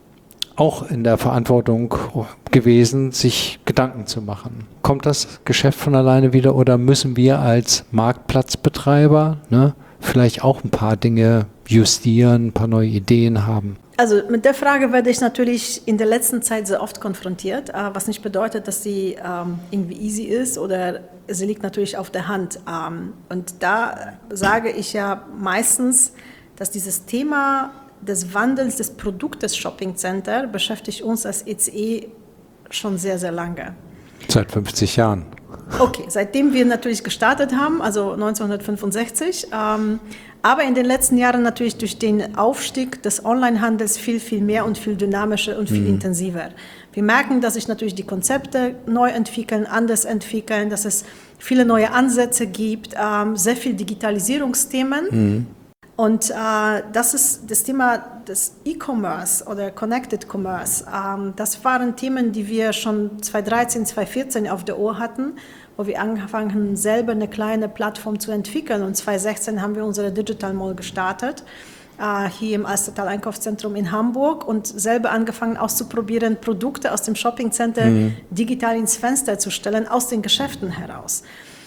auch in der Verantwortung gewesen, sich Gedanken zu machen. Kommt das Geschäft von alleine wieder oder müssen wir als Marktplatzbetreiber, ne, vielleicht auch ein paar Dinge justieren, ein paar neue Ideen haben? Also mit der Frage werde ich natürlich in der letzten Zeit sehr oft konfrontiert, was nicht bedeutet, dass sie ähm, irgendwie easy ist oder sie liegt natürlich auf der Hand. Ähm, und da sage ich ja meistens, dass dieses Thema des Wandels des Produktes Shopping Center beschäftigt uns als E C E schon sehr, sehr lange. Seit fünfzig Jahren. Okay, seitdem wir natürlich gestartet haben, also neunzehnhundertfünfundsechzig, ähm, aber in den letzten Jahren natürlich durch den Aufstieg des Onlinehandels viel, viel mehr und viel dynamischer und viel mhm. intensiver. Wir merken, dass sich natürlich die Konzepte neu entwickeln, anders entwickeln, dass es viele neue Ansätze gibt, ähm, sehr viel Digitalisierungsthemen. Mhm. Und äh, das ist das Thema des E-Commerce oder Connected Commerce. Ähm, das waren Themen, die wir schon zweitausenddreizehn, zweitausendvierzehn auf der Uhr hatten, wo wir angefangen haben, selber eine kleine Plattform zu entwickeln. Und zweitausendsechzehn haben wir unsere Digital Mall gestartet, äh, hier im Alstertal Einkaufszentrum in Hamburg und selber angefangen auszuprobieren, Produkte aus dem Shoppingcenter mhm. digital ins Fenster zu stellen, aus den Geschäften heraus.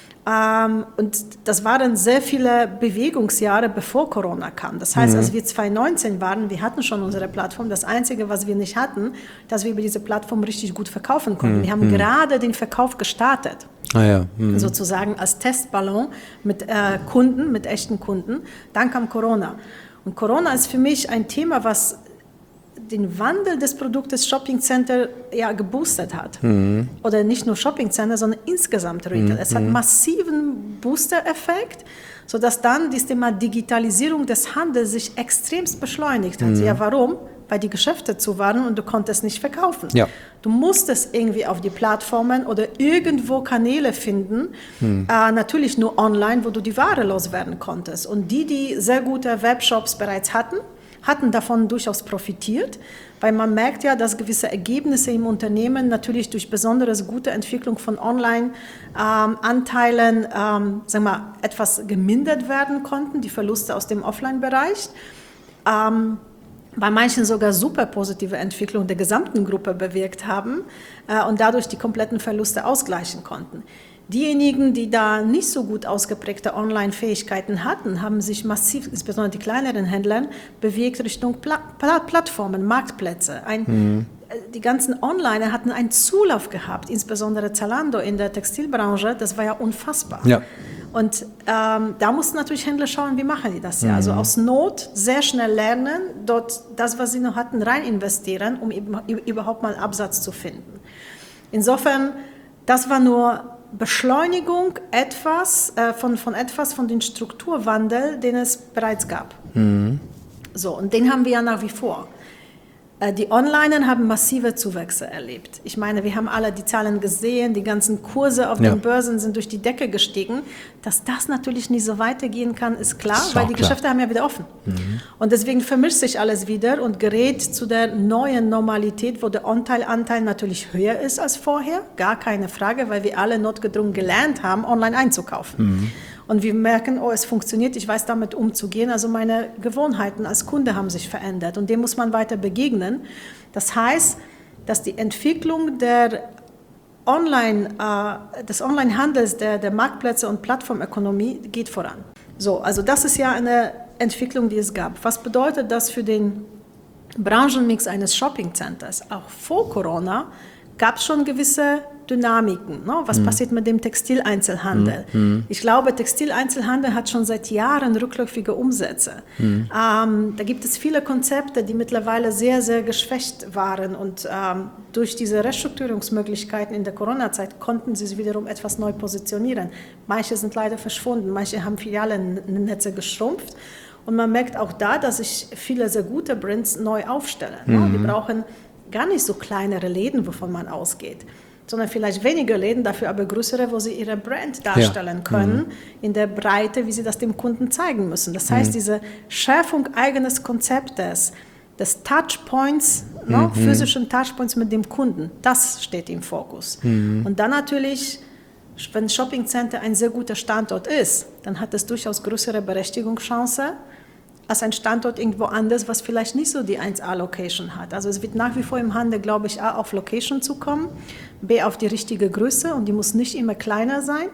Ähm, und das waren sehr viele Bewegungsjahre, bevor Corona kam. Das heißt, mhm. als wir zweitausendneunzehn waren, wir hatten schon unsere Plattform. Das Einzige, was wir nicht hatten, dass wir über diese Plattform richtig gut verkaufen konnten. Mhm. Wir haben mhm. gerade den Verkauf gestartet, ah, ja. mhm. sozusagen als Testballon mit äh, Kunden, mit echten Kunden. Dann kam Corona. Und Corona ist für mich ein Thema, was den Wandel des Produktes Shopping Center ja geboostet hat. Mhm. Oder nicht nur Shopping Center, sondern insgesamt Retail. Mhm. Es hat einen massiven Booster-Effekt, sodass dann das Thema Digitalisierung des Handels sich extremst beschleunigt hat. Mhm. Ja, warum? Weil die Geschäfte zu waren und du konntest nicht verkaufen. Ja. Du musstest irgendwie auf die Plattformen oder irgendwo Kanäle finden, hm. äh, natürlich nur online, wo du die Ware loswerden konntest. Und die, die sehr gute Webshops bereits hatten, hatten davon durchaus profitiert, weil man merkt ja, dass gewisse Ergebnisse im Unternehmen natürlich durch besonders gute Entwicklung von Online-Anteilen ähm, ähm, sagen wir, etwas gemindert werden konnten, die Verluste aus dem Offline-Bereich. Ähm, bei manchen sogar super positive Entwicklung der gesamten Gruppe bewirkt haben äh, und dadurch die kompletten Verluste ausgleichen konnten. Diejenigen, die da nicht so gut ausgeprägte Online-Fähigkeiten hatten, haben sich massiv, insbesondere die kleineren Händler, bewegt Richtung Pla- Pla- Plattformen, Marktplätze. Ein, mhm. Die ganzen Onliner hatten einen Zulauf gehabt, insbesondere Zalando in der Textilbranche, das war ja unfassbar. Ja. Und ähm, da mussten natürlich Händler schauen, wie machen die das ja. Mhm. Also aus Not sehr schnell lernen, dort das, was sie noch hatten, rein investieren, um eben, überhaupt mal Absatz zu finden. Insofern, das war nur Beschleunigung etwas, äh, von, von etwas von dem Strukturwandel, den es bereits gab. Mhm. So, und den haben wir ja nach wie vor. Die Onliner haben massive Zuwächse erlebt. Ich meine, wir haben alle die Zahlen gesehen, die ganzen Kurse auf ja. den Börsen sind durch die Decke gestiegen. Dass das natürlich nicht so weitergehen kann, ist klar, ist weil die klar. Geschäfte haben ja wieder offen. Mhm. Und deswegen vermischt sich alles wieder und gerät zu der neuen Normalität, wo der On-Teil-Anteil natürlich höher ist als vorher. Gar keine Frage, weil wir alle notgedrungen gelernt haben, online einzukaufen. Mhm. Und wir merken, oh, es funktioniert, ich weiß damit umzugehen. Also meine Gewohnheiten als Kunde haben sich verändert und dem muss man weiter begegnen. Das heißt, dass die Entwicklung der Online, äh, des Onlinehandels, der, der Marktplätze und Plattformökonomie geht voran. So, also das ist ja eine Entwicklung, die es gab. Was bedeutet das für den Branchenmix eines Shoppingcenters? Auch vor Corona gab es schon gewisse Dynamiken. Ne? Was mhm. passiert mit dem Textileinzelhandel? Mhm. Ich glaube, Textileinzelhandel hat schon seit Jahren rückläufige Umsätze. Mhm. Ähm, da gibt es viele Konzepte, die mittlerweile sehr, sehr geschwächt waren und ähm, durch diese Restrukturierungsmöglichkeiten in der Corona-Zeit konnten sie sich wiederum etwas neu positionieren. Manche sind leider verschwunden, manche haben Filialennetze geschrumpft. Und man merkt auch da, dass sich viele sehr gute Brands neu aufstellen. Mhm. Ne? Die brauchen gar nicht so kleinere Läden, wovon man ausgeht, sondern vielleicht weniger Läden, dafür aber größere, wo sie ihre Brand darstellen ja. können, mhm. in der Breite, wie sie das dem Kunden zeigen müssen. Das heißt, mhm. diese Schärfung eines Konzeptes, des Touchpoints, mhm. ne, physischen Touchpoints mit dem Kunden, das steht im Fokus. Mhm. Und dann natürlich, wenn Shopping Center ein sehr guter Standort ist, dann hat es durchaus größere Berechtigungschance als ein Standort irgendwo anders, was vielleicht nicht so die eins A-Location hat. Also es wird nach wie vor im Handel, glaube ich, A, auf Location zu kommen, B, auf die richtige Größe und die muss nicht immer kleiner sein.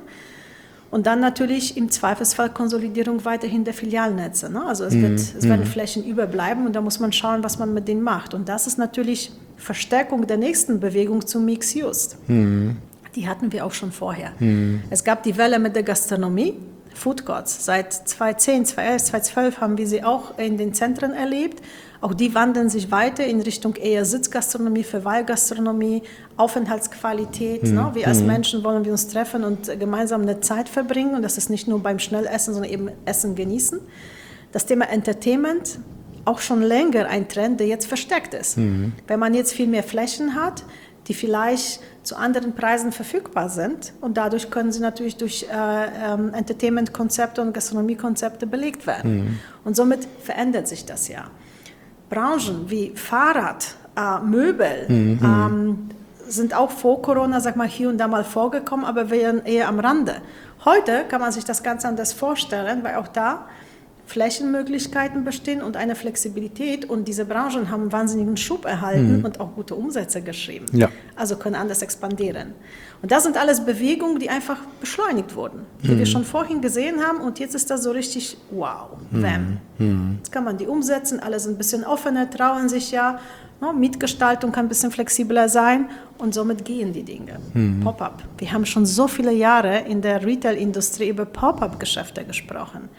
Und dann natürlich im Zweifelsfall Konsolidierung weiterhin der Filialnetze. Ne? Also es, mhm. wird, es werden Flächen überbleiben und da muss man schauen, was man mit denen macht. Und das ist natürlich Verstärkung der nächsten Bewegung zum Mixed-Use. Mhm. Die hatten wir auch schon vorher. Mhm. Es gab die Welle mit der Gastronomie, Food Courts. Seit zweitausendzehn, zweitausendelf, zweitausendzwölf haben wir sie auch in den Zentren erlebt. Auch die wandeln sich weiter in Richtung eher Sitzgastronomie, Verweilgastronomie, Aufenthaltsqualität. Mhm. Ne? Wir als Menschen wollen wir uns treffen und gemeinsam eine Zeit verbringen. Und das ist nicht nur beim Schnellessen, sondern eben Essen genießen. Das Thema Entertainment, auch schon länger ein Trend, der jetzt verstärkt ist. Mhm. Wenn man jetzt viel mehr Flächen hat, die vielleicht zu anderen Preisen verfügbar sind. Und dadurch können sie natürlich durch äh, ähm, Entertainment-Konzepte und Gastronomiekonzepte belegt werden. Mhm. Und somit verändert sich das ja. Branchen wie Fahrrad, äh, Möbel mhm. ähm, sind auch vor Corona, sag mal, hier und da mal vorgekommen, aber wären eher am Rande. Heute kann man sich das ganz anders vorstellen, weil auch da Flächenmöglichkeiten bestehen und eine Flexibilität und diese Branchen haben einen wahnsinnigen Schub erhalten mhm. und auch gute Umsätze geschrieben. Ja. Also können anders expandieren. Und das sind alles Bewegungen, die einfach beschleunigt wurden, die mhm. wir schon vorhin gesehen haben und jetzt ist das so richtig wow, wham. Mhm. Jetzt kann man die umsetzen, alle sind ein bisschen offener, trauen sich ja, no, Mietgestaltung kann ein bisschen flexibler sein und somit gehen die Dinge. Mhm. Pop-up. Wir haben schon so viele Jahre in der Retail-Industrie über Pop-up-Geschäfte gesprochen.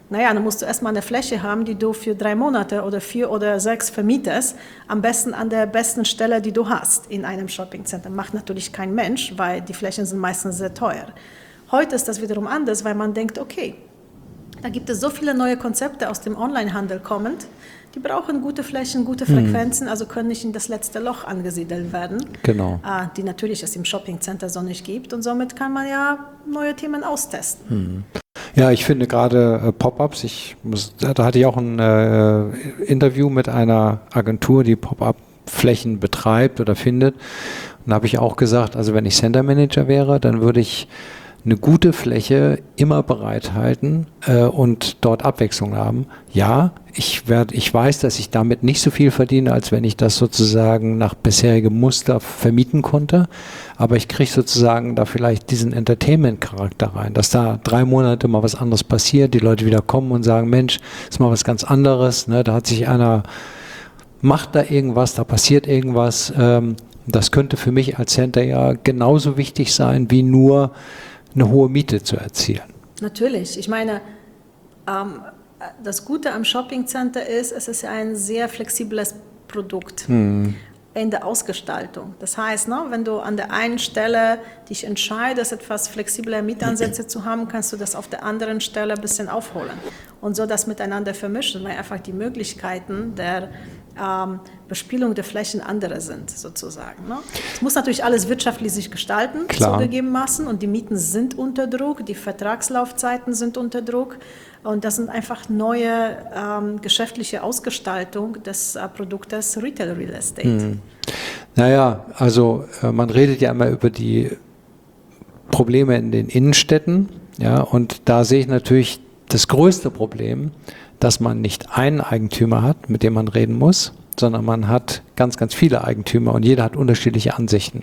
Naja, dann musst du erstmal eine Fläche haben, die du für drei Monate oder vier oder sechs vermietest. Am besten an der besten Stelle, die du hast in einem Shoppingcenter. Macht natürlich kein Mensch, weil die Flächen sind meistens sehr teuer. Heute ist das wiederum anders, weil man denkt, okay, da gibt es so viele neue Konzepte aus dem Onlinehandel kommend, die brauchen gute Flächen, gute Frequenzen, also können nicht in das letzte Loch angesiedelt werden, genau. äh, die natürlich es im Shoppingcenter so nicht gibt. Und somit kann man ja neue Themen austesten. Hm. Ja, ich finde gerade äh, Pop-ups, ich muss, da hatte ich auch ein äh, Interview mit einer Agentur, die Pop-up-Flächen betreibt oder findet. Und da habe ich auch gesagt, also wenn ich Center Manager wäre, dann würde ich eine gute Fläche immer bereithalten äh, und dort Abwechslung haben. Ja, ich werde, ich weiß, dass ich damit nicht so viel verdiene, als wenn ich das sozusagen nach bisherigem Muster vermieten konnte. Aber ich kriege sozusagen da vielleicht diesen Entertainment-Charakter rein, dass da drei Monate mal was anderes passiert, die Leute wieder kommen und sagen, Mensch, ist mal was ganz anderes, ne? Da hat sich einer, macht da irgendwas, da passiert irgendwas. Ähm, das könnte für mich als Center ja genauso wichtig sein, wie nur eine hohe Miete zu erzielen. Natürlich. Ich meine, ähm, das Gute am Shoppingcenter ist, es ist ein sehr flexibles Produkt hm. in der Ausgestaltung. Das heißt, ne, wenn du an der einen Stelle dich entscheidest, etwas flexible Mietansätze zu haben, kannst du das auf der anderen Stelle ein bisschen aufholen und so das miteinander vermischen, weil einfach die Möglichkeiten der ähm, Bespielung der Flächen andere sind, sozusagen. Ne? Es muss natürlich alles wirtschaftlich sich gestalten, Klar. zugegebenermaßen, und die Mieten sind unter Druck, die Vertragslaufzeiten sind unter Druck, und das sind einfach neue ähm, geschäftliche Ausgestaltung des äh, Produktes Retail Real Estate. Hm. Naja, also äh, man redet ja immer über die Probleme in den Innenstädten, ja, und da sehe ich natürlich das größte Problem, dass man nicht einen Eigentümer hat, mit dem man reden muss, sondern man hat ganz, ganz viele Eigentümer und jeder hat unterschiedliche Ansichten.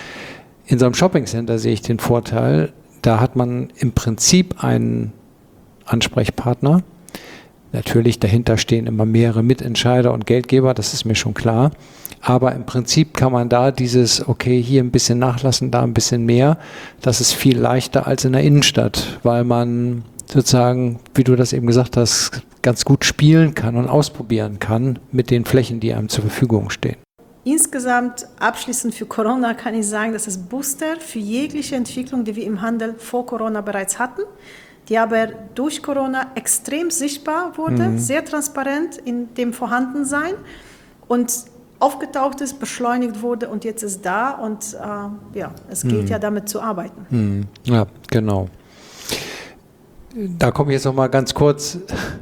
In so einem Shoppingcenter sehe ich den Vorteil, da hat man im Prinzip einen Ansprechpartner. Natürlich dahinter stehen immer mehrere Mitentscheider und Geldgeber, das ist mir schon klar. Aber im Prinzip kann man da dieses, okay, hier ein bisschen nachlassen, da ein bisschen mehr, das ist viel leichter als in der Innenstadt, weil man sozusagen, wie du das eben gesagt hast, ganz gut spielen kann und ausprobieren kann mit den Flächen, die einem zur Verfügung stehen. Insgesamt abschließend für Corona kann ich sagen, dass es Booster für jegliche Entwicklung, die wir im Handel vor Corona bereits hatten, die aber durch Corona extrem sichtbar wurde, mhm. sehr transparent in dem Vorhandensein und aufgetaucht ist, beschleunigt wurde und jetzt ist da und äh, ja, es gilt mhm. ja damit zu arbeiten. Mhm. Ja, genau. Da komme ich jetzt noch mal ganz kurz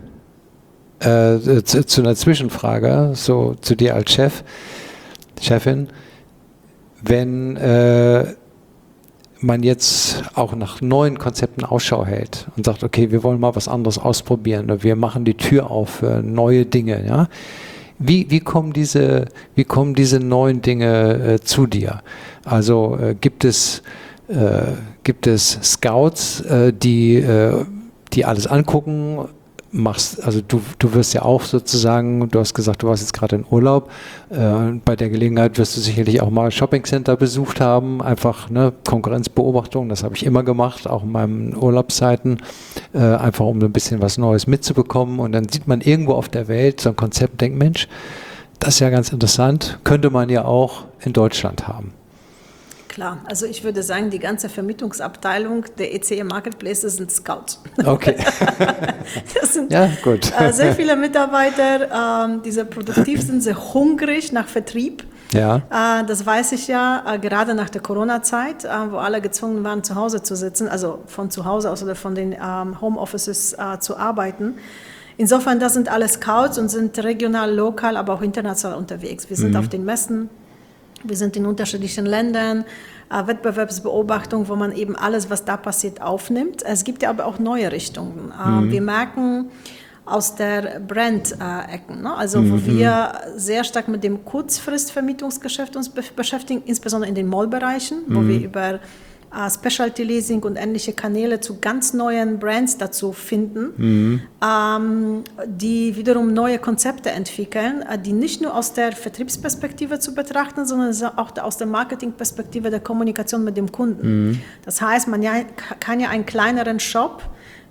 äh, zu, zu einer Zwischenfrage, so zu dir als Chef, Chefin. Wenn äh, man jetzt auch nach neuen Konzepten Ausschau hält und sagt, okay, wir wollen mal was anderes ausprobieren oder wir machen die Tür auf für neue Dinge, ja? Wie, wie, kommen diese, wie kommen diese neuen Dinge äh, zu dir? Also äh, gibt es, äh, gibt es Scouts, äh, die, äh, die alles angucken? Machst, also du, du wirst ja auch sozusagen, du hast gesagt, du warst jetzt gerade in Urlaub, äh, bei der Gelegenheit wirst du sicherlich auch mal Shoppingcenter besucht haben, einfach ne, Konkurrenzbeobachtung, das habe ich immer gemacht, auch in meinen Urlaubszeiten, äh, einfach um ein bisschen was Neues mitzubekommen, und dann sieht man irgendwo auf der Welt so ein Konzept und denkt, Mensch, das ist ja ganz interessant, könnte man ja auch in Deutschland haben. Klar, also ich würde sagen, die ganze Vermietungsabteilung der E C E Marketplaces sind Scouts. Okay. Das sind ja, gut. Äh, sehr viele Mitarbeiter, äh, die sehr produktiv sind, sehr hungrig nach Vertrieb. Ja. Äh, das weiß ich ja, äh, gerade nach der Corona-Zeit, äh, wo alle gezwungen waren, zu Hause zu sitzen, also von zu Hause aus oder von den ähm, Homeoffices äh, zu arbeiten. Insofern, das sind alle Scouts und sind regional, lokal, aber auch international unterwegs. Wir sind mhm. auf den Messen. Wir sind in unterschiedlichen Ländern, äh, Wettbewerbsbeobachtung, wo man eben alles, was da passiert, aufnimmt. Es gibt ja aber auch neue Richtungen. Äh, mhm. Wir merken aus der Brand-Ecken, ne? also mhm. wo wir sehr stark mit dem Kurzfristvermietungsgeschäft uns be- beschäftigen, insbesondere in den Mall-Bereichen, mhm. wo wir über Uh, Specialty Leasing und ähnliche Kanäle zu ganz neuen Brands dazu finden, mhm. ähm, die wiederum neue Konzepte entwickeln, äh, die nicht nur aus der Vertriebsperspektive zu betrachten, sondern auch aus der Marketingperspektive der Kommunikation mit dem Kunden. Mhm. Das heißt, man ja, kann ja einen kleineren Shop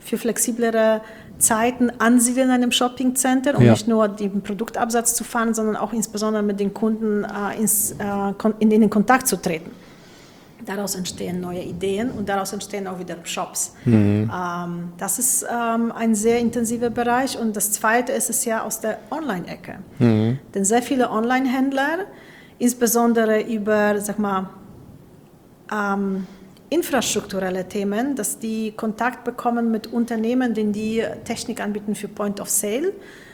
für flexiblere Zeiten ansiedeln in einem Shoppingcenter, um ja. nicht nur den Produktabsatz zu fahren, sondern auch insbesondere mit den Kunden äh, ins, äh, in, in den Kontakt zu treten. Daraus entstehen neue Ideen und daraus entstehen auch wieder Shops. Mhm. Ähm, das ist ähm, ein sehr intensiver Bereich. Und das Zweite ist es ja aus der Online-Ecke. Mhm. Denn sehr viele Online-Händler, insbesondere über, sag mal, ähm, infrastrukturelle Themen, dass die Kontakt bekommen mit Unternehmen, denen die Technik anbieten für Point of Sale.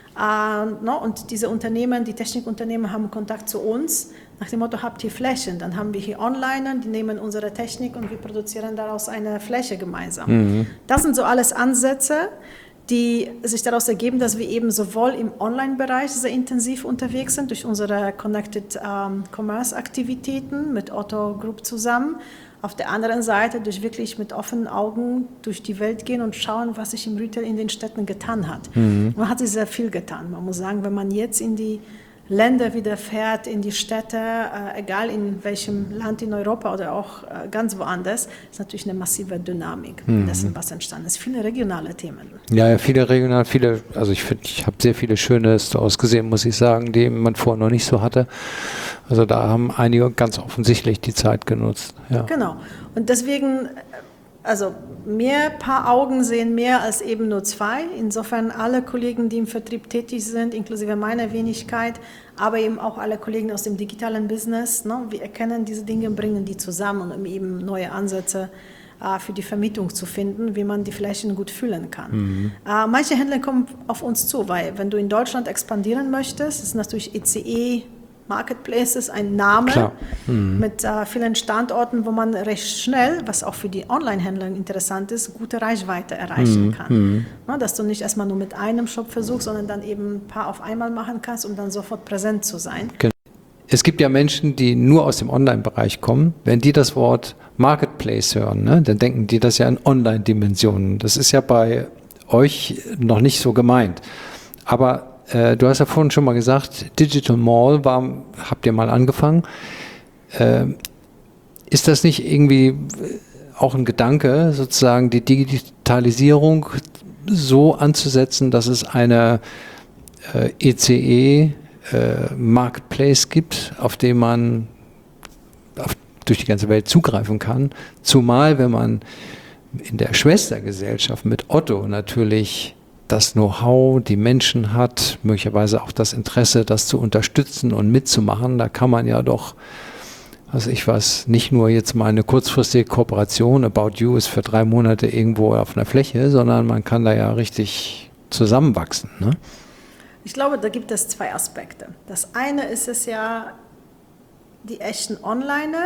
Uh, no, und diese Unternehmen, die Technikunternehmen haben Kontakt zu uns nach dem Motto, habt ihr Flächen? Dann haben wir hier Onliner, die nehmen unsere Technik und wir produzieren daraus eine Fläche gemeinsam. Mhm. Das sind so alles Ansätze, die sich daraus ergeben, dass wir eben sowohl im Online-Bereich sehr intensiv unterwegs sind, durch unsere Connected um, Commerce-Aktivitäten mit Otto Group zusammen, auf der anderen Seite durch wirklich mit offenen Augen durch die Welt gehen und schauen, was sich im Retail in den Städten getan hat. Mhm. Man hat sich sehr viel getan. Man muss sagen, wenn man jetzt in die Länder wieder fährt, in die Städte, äh, egal in welchem Land in Europa oder auch äh, ganz woanders, ist natürlich eine massive Dynamik mhm. dessen, was entstanden ist. Viele regionale Themen. Ja, ja, viele regionale, viele, also ich finde, ich habe sehr viele schöne Stores gesehen, muss ich sagen, die man vorher noch nicht so hatte. Also da haben einige ganz offensichtlich die Zeit genutzt. Ja. Genau. Und deswegen, also mehr paar Augen sehen mehr als eben nur zwei. Insofern alle Kollegen, die im Vertrieb tätig sind, inklusive meiner Wenigkeit, aber eben auch alle Kollegen aus dem digitalen Business, ne, wir erkennen diese Dinge, bringen die zusammen, um eben neue Ansätze äh, für die Vermietung zu finden, wie man die Flächen gut füllen kann. Mhm. Äh, manche Händler kommen auf uns zu, weil wenn du in Deutschland expandieren möchtest, ist natürlich E C E Marketplaces ein Name mhm. mit äh, vielen Standorten, wo man recht schnell, was auch für die Online-Händler interessant ist, gute Reichweite erreichen mhm. kann. Mhm. Na, dass du nicht erstmal nur mit einem Shop versuchst, sondern dann eben ein paar auf einmal machen kannst, um dann sofort präsent zu sein. Es gibt ja Menschen, die nur aus dem Online-Bereich kommen. Wenn die das Wort Marketplace hören, ne, dann denken die das ja in Online-Dimensionen. Das ist ja bei euch noch nicht so gemeint. Aber Äh, du hast ja vorhin schon mal gesagt, Digital Mall war, habt ihr mal angefangen. Äh, ist das nicht irgendwie auch ein Gedanke, sozusagen die Digitalisierung so anzusetzen, dass es eine äh, E C E äh, Marketplace gibt, auf dem man auf, durch die ganze Welt zugreifen kann? Zumal, wenn man in der Schwestergesellschaft mit Otto natürlich das Know-how, die Menschen hat, möglicherweise auch das Interesse, das zu unterstützen und mitzumachen. Da kann man ja doch, also ich weiß, nicht nur jetzt mal eine kurzfristige Kooperation, About You ist für drei Monate irgendwo auf einer Fläche, sondern man kann da ja richtig zusammenwachsen. Ne? Ich glaube, da gibt es zwei Aspekte. Das eine ist es ja, die echten Onliner.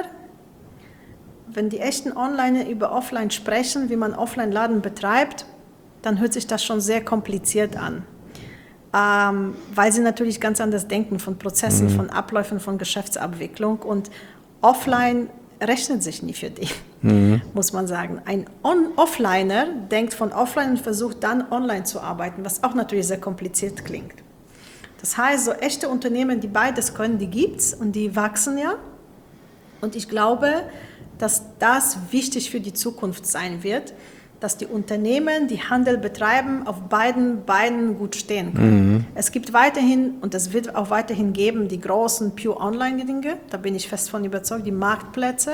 Wenn die echten Onliner über Offline sprechen, wie man Offline-Laden betreibt, dann hört sich das schon sehr kompliziert an, ähm, weil sie natürlich ganz anders denken von Prozessen, mhm. von Abläufen, von Geschäftsabwicklung und offline rechnet sich nie für die, mhm. muss man sagen. Ein On- Offliner denkt von offline und versucht dann online zu arbeiten, was auch natürlich sehr kompliziert klingt. Das heißt, so echte Unternehmen, die beides können, die gibt's und die wachsen ja und ich glaube, dass das wichtig für die Zukunft sein wird, dass die Unternehmen, die Handel betreiben, auf beiden Beinen gut stehen können. Mhm. Es gibt weiterhin, und es wird auch weiterhin geben, die großen Pure-Online-Dinge, da bin ich fest von überzeugt, die Marktplätze.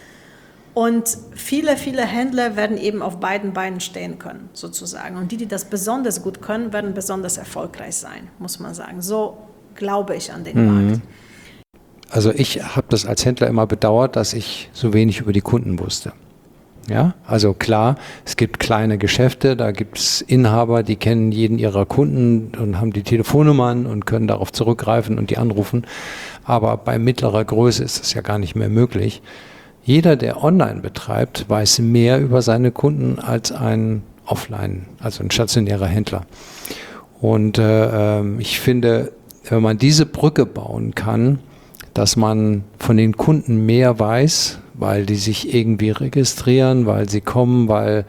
Und viele, viele Händler werden eben auf beiden Beinen stehen können, sozusagen. Und die, die das besonders gut können, werden besonders erfolgreich sein, muss man sagen. So glaube ich an den mhm. Markt. Also ich habe das als Händler immer bedauert, dass ich so wenig über die Kunden wusste. Ja, also klar, es gibt kleine Geschäfte, da gibt es Inhaber, die kennen jeden ihrer Kunden und haben die Telefonnummern und können darauf zurückgreifen und die anrufen. Aber bei mittlerer Größe ist das ja gar nicht mehr möglich. Jeder, der online betreibt, weiß mehr über seine Kunden als ein Offline, also ein stationärer Händler. Und äh, ich finde, wenn man diese Brücke bauen kann, dass man von den Kunden mehr weiß, weil die sich irgendwie registrieren, weil sie kommen, weil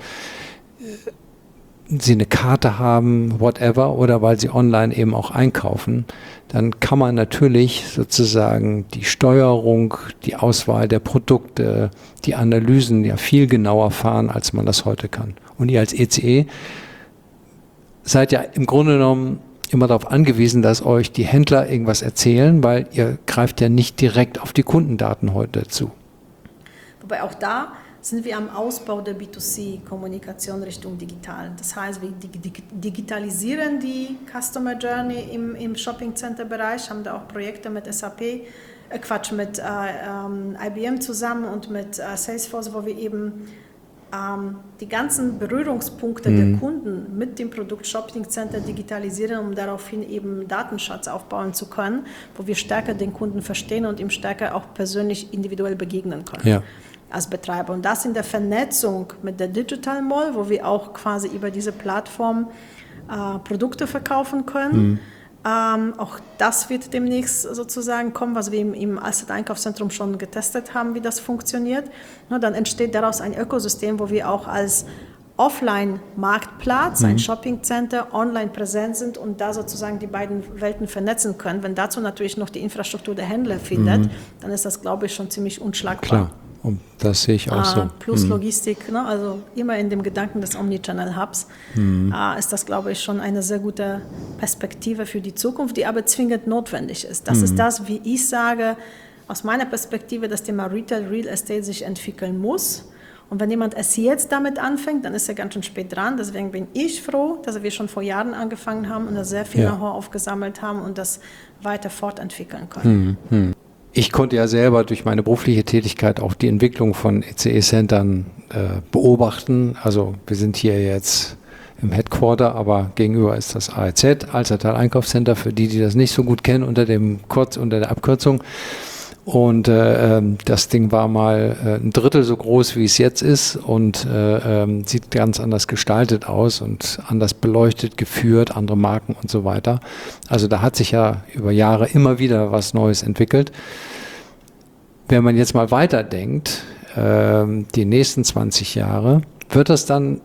sie eine Karte haben, whatever, oder weil sie online eben auch einkaufen, dann kann man natürlich sozusagen die Steuerung, die Auswahl der Produkte, die Analysen ja viel genauer fahren, als man das heute kann. Und ihr als E C E seid ja im Grunde genommen immer darauf angewiesen, dass euch die Händler irgendwas erzählen, weil ihr greift ja nicht direkt auf die Kundendaten heute zu. Wobei auch da sind wir am Ausbau der B zwei C-Kommunikation Richtung digital. Das heißt, wir digitalisieren die Customer Journey im, im Shopping-Center-Bereich, haben da auch Projekte mit S A P, äh Quatsch, mit äh, ähm, I B M zusammen und mit äh, Salesforce, wo wir eben ähm, die ganzen Berührungspunkte mhm. der Kunden mit dem Produkt Shopping Center digitalisieren, um daraufhin eben Datenschatz aufbauen zu können, wo wir stärker den Kunden verstehen und ihm stärker auch persönlich individuell begegnen können. Ja. Als Betreiber. Und das in der Vernetzung mit der Digital Mall, wo wir auch quasi über diese Plattform äh, Produkte verkaufen können. Mhm. Ähm, auch das wird demnächst sozusagen kommen, was wir im, im Alstedt-Einkaufszentrum schon getestet haben, wie das funktioniert. Na, dann entsteht daraus ein Ökosystem, wo wir auch als Offline-Marktplatz, mhm. ein Shopping-Center, online präsent sind und da sozusagen die beiden Welten vernetzen können. Wenn dazu natürlich noch die Infrastruktur der Händler findet, mhm. dann ist das, glaube ich, schon ziemlich unschlagbar. Klar. Und das sehe ich auch äh, so. Plus mhm. Logistik, ne? Also immer in dem Gedanken des Omnichannel-Hubs mhm. äh, ist das, glaube ich, schon eine sehr gute Perspektive für die Zukunft, die aber zwingend notwendig ist. Das mhm. ist das, wie ich sage, aus meiner Perspektive, das Thema Retail, Real Estate sich entwickeln muss. Und wenn jemand erst jetzt damit anfängt, dann ist er ganz schön spät dran. Deswegen bin ich froh, dass wir schon vor Jahren angefangen haben und da sehr viel ja. Know-how aufgesammelt haben und das weiter fortentwickeln können. Mhm. Ich konnte ja selber durch meine berufliche Tätigkeit auch die Entwicklung von E C E-Centern äh, beobachten. Also wir sind hier jetzt im Headquarter, aber gegenüber ist das A E Z, Alstertal Einkaufscenter, für die, die das nicht so gut kennen, unter dem Kurz, unter der Abkürzung. Und äh, das Ding war mal äh, ein Drittel so groß, wie es jetzt ist und äh, äh, sieht ganz anders gestaltet aus und anders beleuchtet, geführt, andere Marken und so weiter. Also da hat sich ja über Jahre immer wieder was Neues entwickelt. Wenn man jetzt mal weiterdenkt, äh, die nächsten zwanzig Jahre, wird das dann,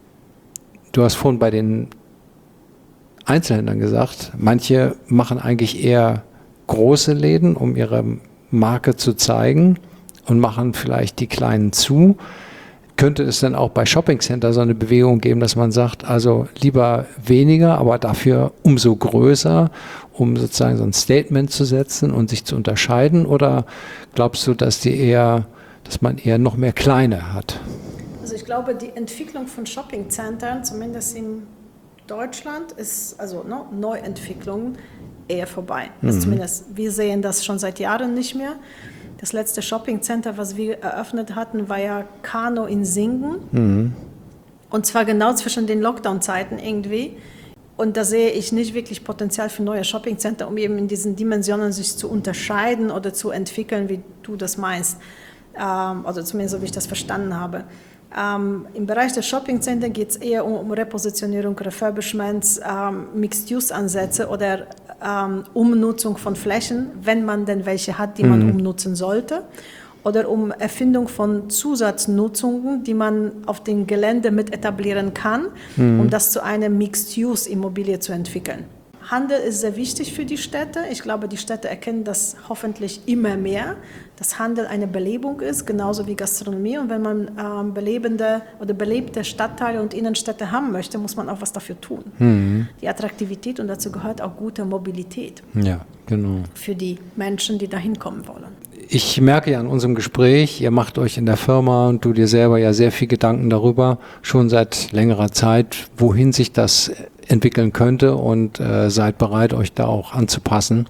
du hast vorhin bei den Einzelhändlern gesagt, manche machen eigentlich eher große Läden, um ihre Marke zu zeigen und machen vielleicht die kleinen zu. Könnte es dann auch bei Shoppingcenter so eine Bewegung geben, dass man sagt, also lieber weniger, aber dafür umso größer, um sozusagen so ein Statement zu setzen und sich zu unterscheiden? Oder glaubst du, dass die eher, dass man eher noch mehr kleine hat? Also ich glaube, die Entwicklung von Shoppingcentern, zumindest in Deutschland, ist also ne, Neuentwicklung eher vorbei. Mhm. Also zumindest wir sehen das schon seit Jahren nicht mehr. Das letzte Shoppingcenter, was wir eröffnet hatten, war ja Kano in Singen. Mhm. Und zwar genau zwischen den Lockdown-Zeiten irgendwie. Und da sehe ich nicht wirklich Potenzial für neue Shoppingcenter, um eben in diesen Dimensionen sich zu unterscheiden oder zu entwickeln, wie du das meinst. Ähm, also zumindest so, wie ich das verstanden habe. Ähm, Im Bereich der Shoppingcenter geht es eher um, um Repositionierung, Refurbishments, ähm, Mixed-Use-Ansätze oder ähm, Umnutzung von Flächen, wenn man denn welche hat, die man mhm. umnutzen sollte. Oder um Erfindung von Zusatznutzungen, die man auf dem Gelände mit etablieren kann, mhm. um das zu einer Mixed-Use-Immobilie zu entwickeln. Handel ist sehr wichtig für die Städte. Ich glaube, die Städte erkennen das hoffentlich immer mehr, dass Handel eine Belebung ist, genauso wie Gastronomie. Und wenn man ähm, belebende oder belebte Stadtteile und Innenstädte haben möchte, muss man auch was dafür tun. Mhm. Die Attraktivität, und dazu gehört auch gute Mobilität. Ja, genau. Für die Menschen, die da hinkommen wollen. Ich merke ja an unserem Gespräch, ihr macht euch in der Firma und du dir selber ja sehr viel Gedanken darüber, schon seit längerer Zeit, wohin sich das entwickeln könnte und äh, seid bereit, euch da auch anzupassen.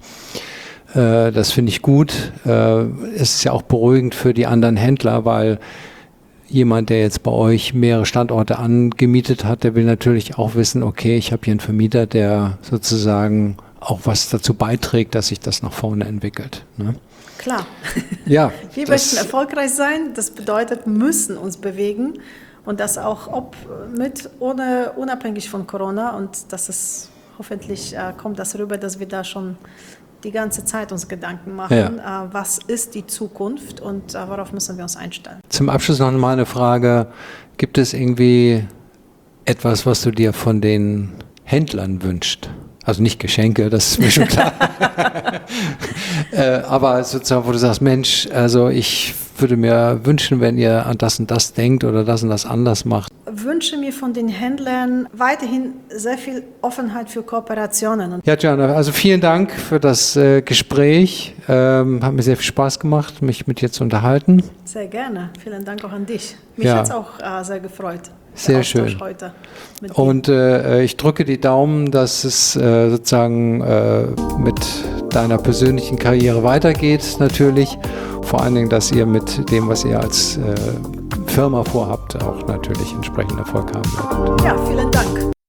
Äh, das finde ich gut. Äh, es ist ja auch beruhigend für die anderen Händler, weil jemand, der jetzt bei euch mehrere Standorte angemietet hat, der will natürlich auch wissen, okay, ich habe hier einen Vermieter, der sozusagen auch was dazu beiträgt, dass sich das nach vorne entwickelt. Ne? Klar. Ja, wir möchten erfolgreich sein. Das bedeutet, müssen uns bewegen. Und das auch ob mit, ohne, unabhängig von Corona. Und das ist, hoffentlich äh, kommt das rüber, dass wir da schon die ganze Zeit uns Gedanken machen. Ja. Äh, was ist die Zukunft und äh, worauf müssen wir uns einstellen? Zum Abschluss noch mal eine Frage. Gibt es irgendwie etwas, was du dir von den Händlern wünschst? Also nicht Geschenke, das ist mir schon klar. äh, aber sozusagen, wo du sagst, Mensch, also ich würde mir wünschen, wenn ihr an das und das denkt oder das und das anders macht. wünsche mir von den Händlern weiterhin sehr viel Offenheit für Kooperationen. Ja, Gianna, also vielen Dank für das äh, Gespräch. Ähm, hat mir sehr viel Spaß gemacht, mich mit dir zu unterhalten. Sehr gerne. Vielen Dank auch an dich. Mich Ja. hat es auch äh, sehr gefreut. Sehr der Austausch schön. Heute mit dir. Und äh, ich drücke die Daumen, dass es äh, sozusagen äh, mit deiner persönlichen Karriere weitergeht, natürlich. Vor allen Dingen, dass ihr mit dem, was ihr als äh, Firma vorhabt, auch natürlich entsprechend Erfolg haben werdet. Ja, vielen Dank.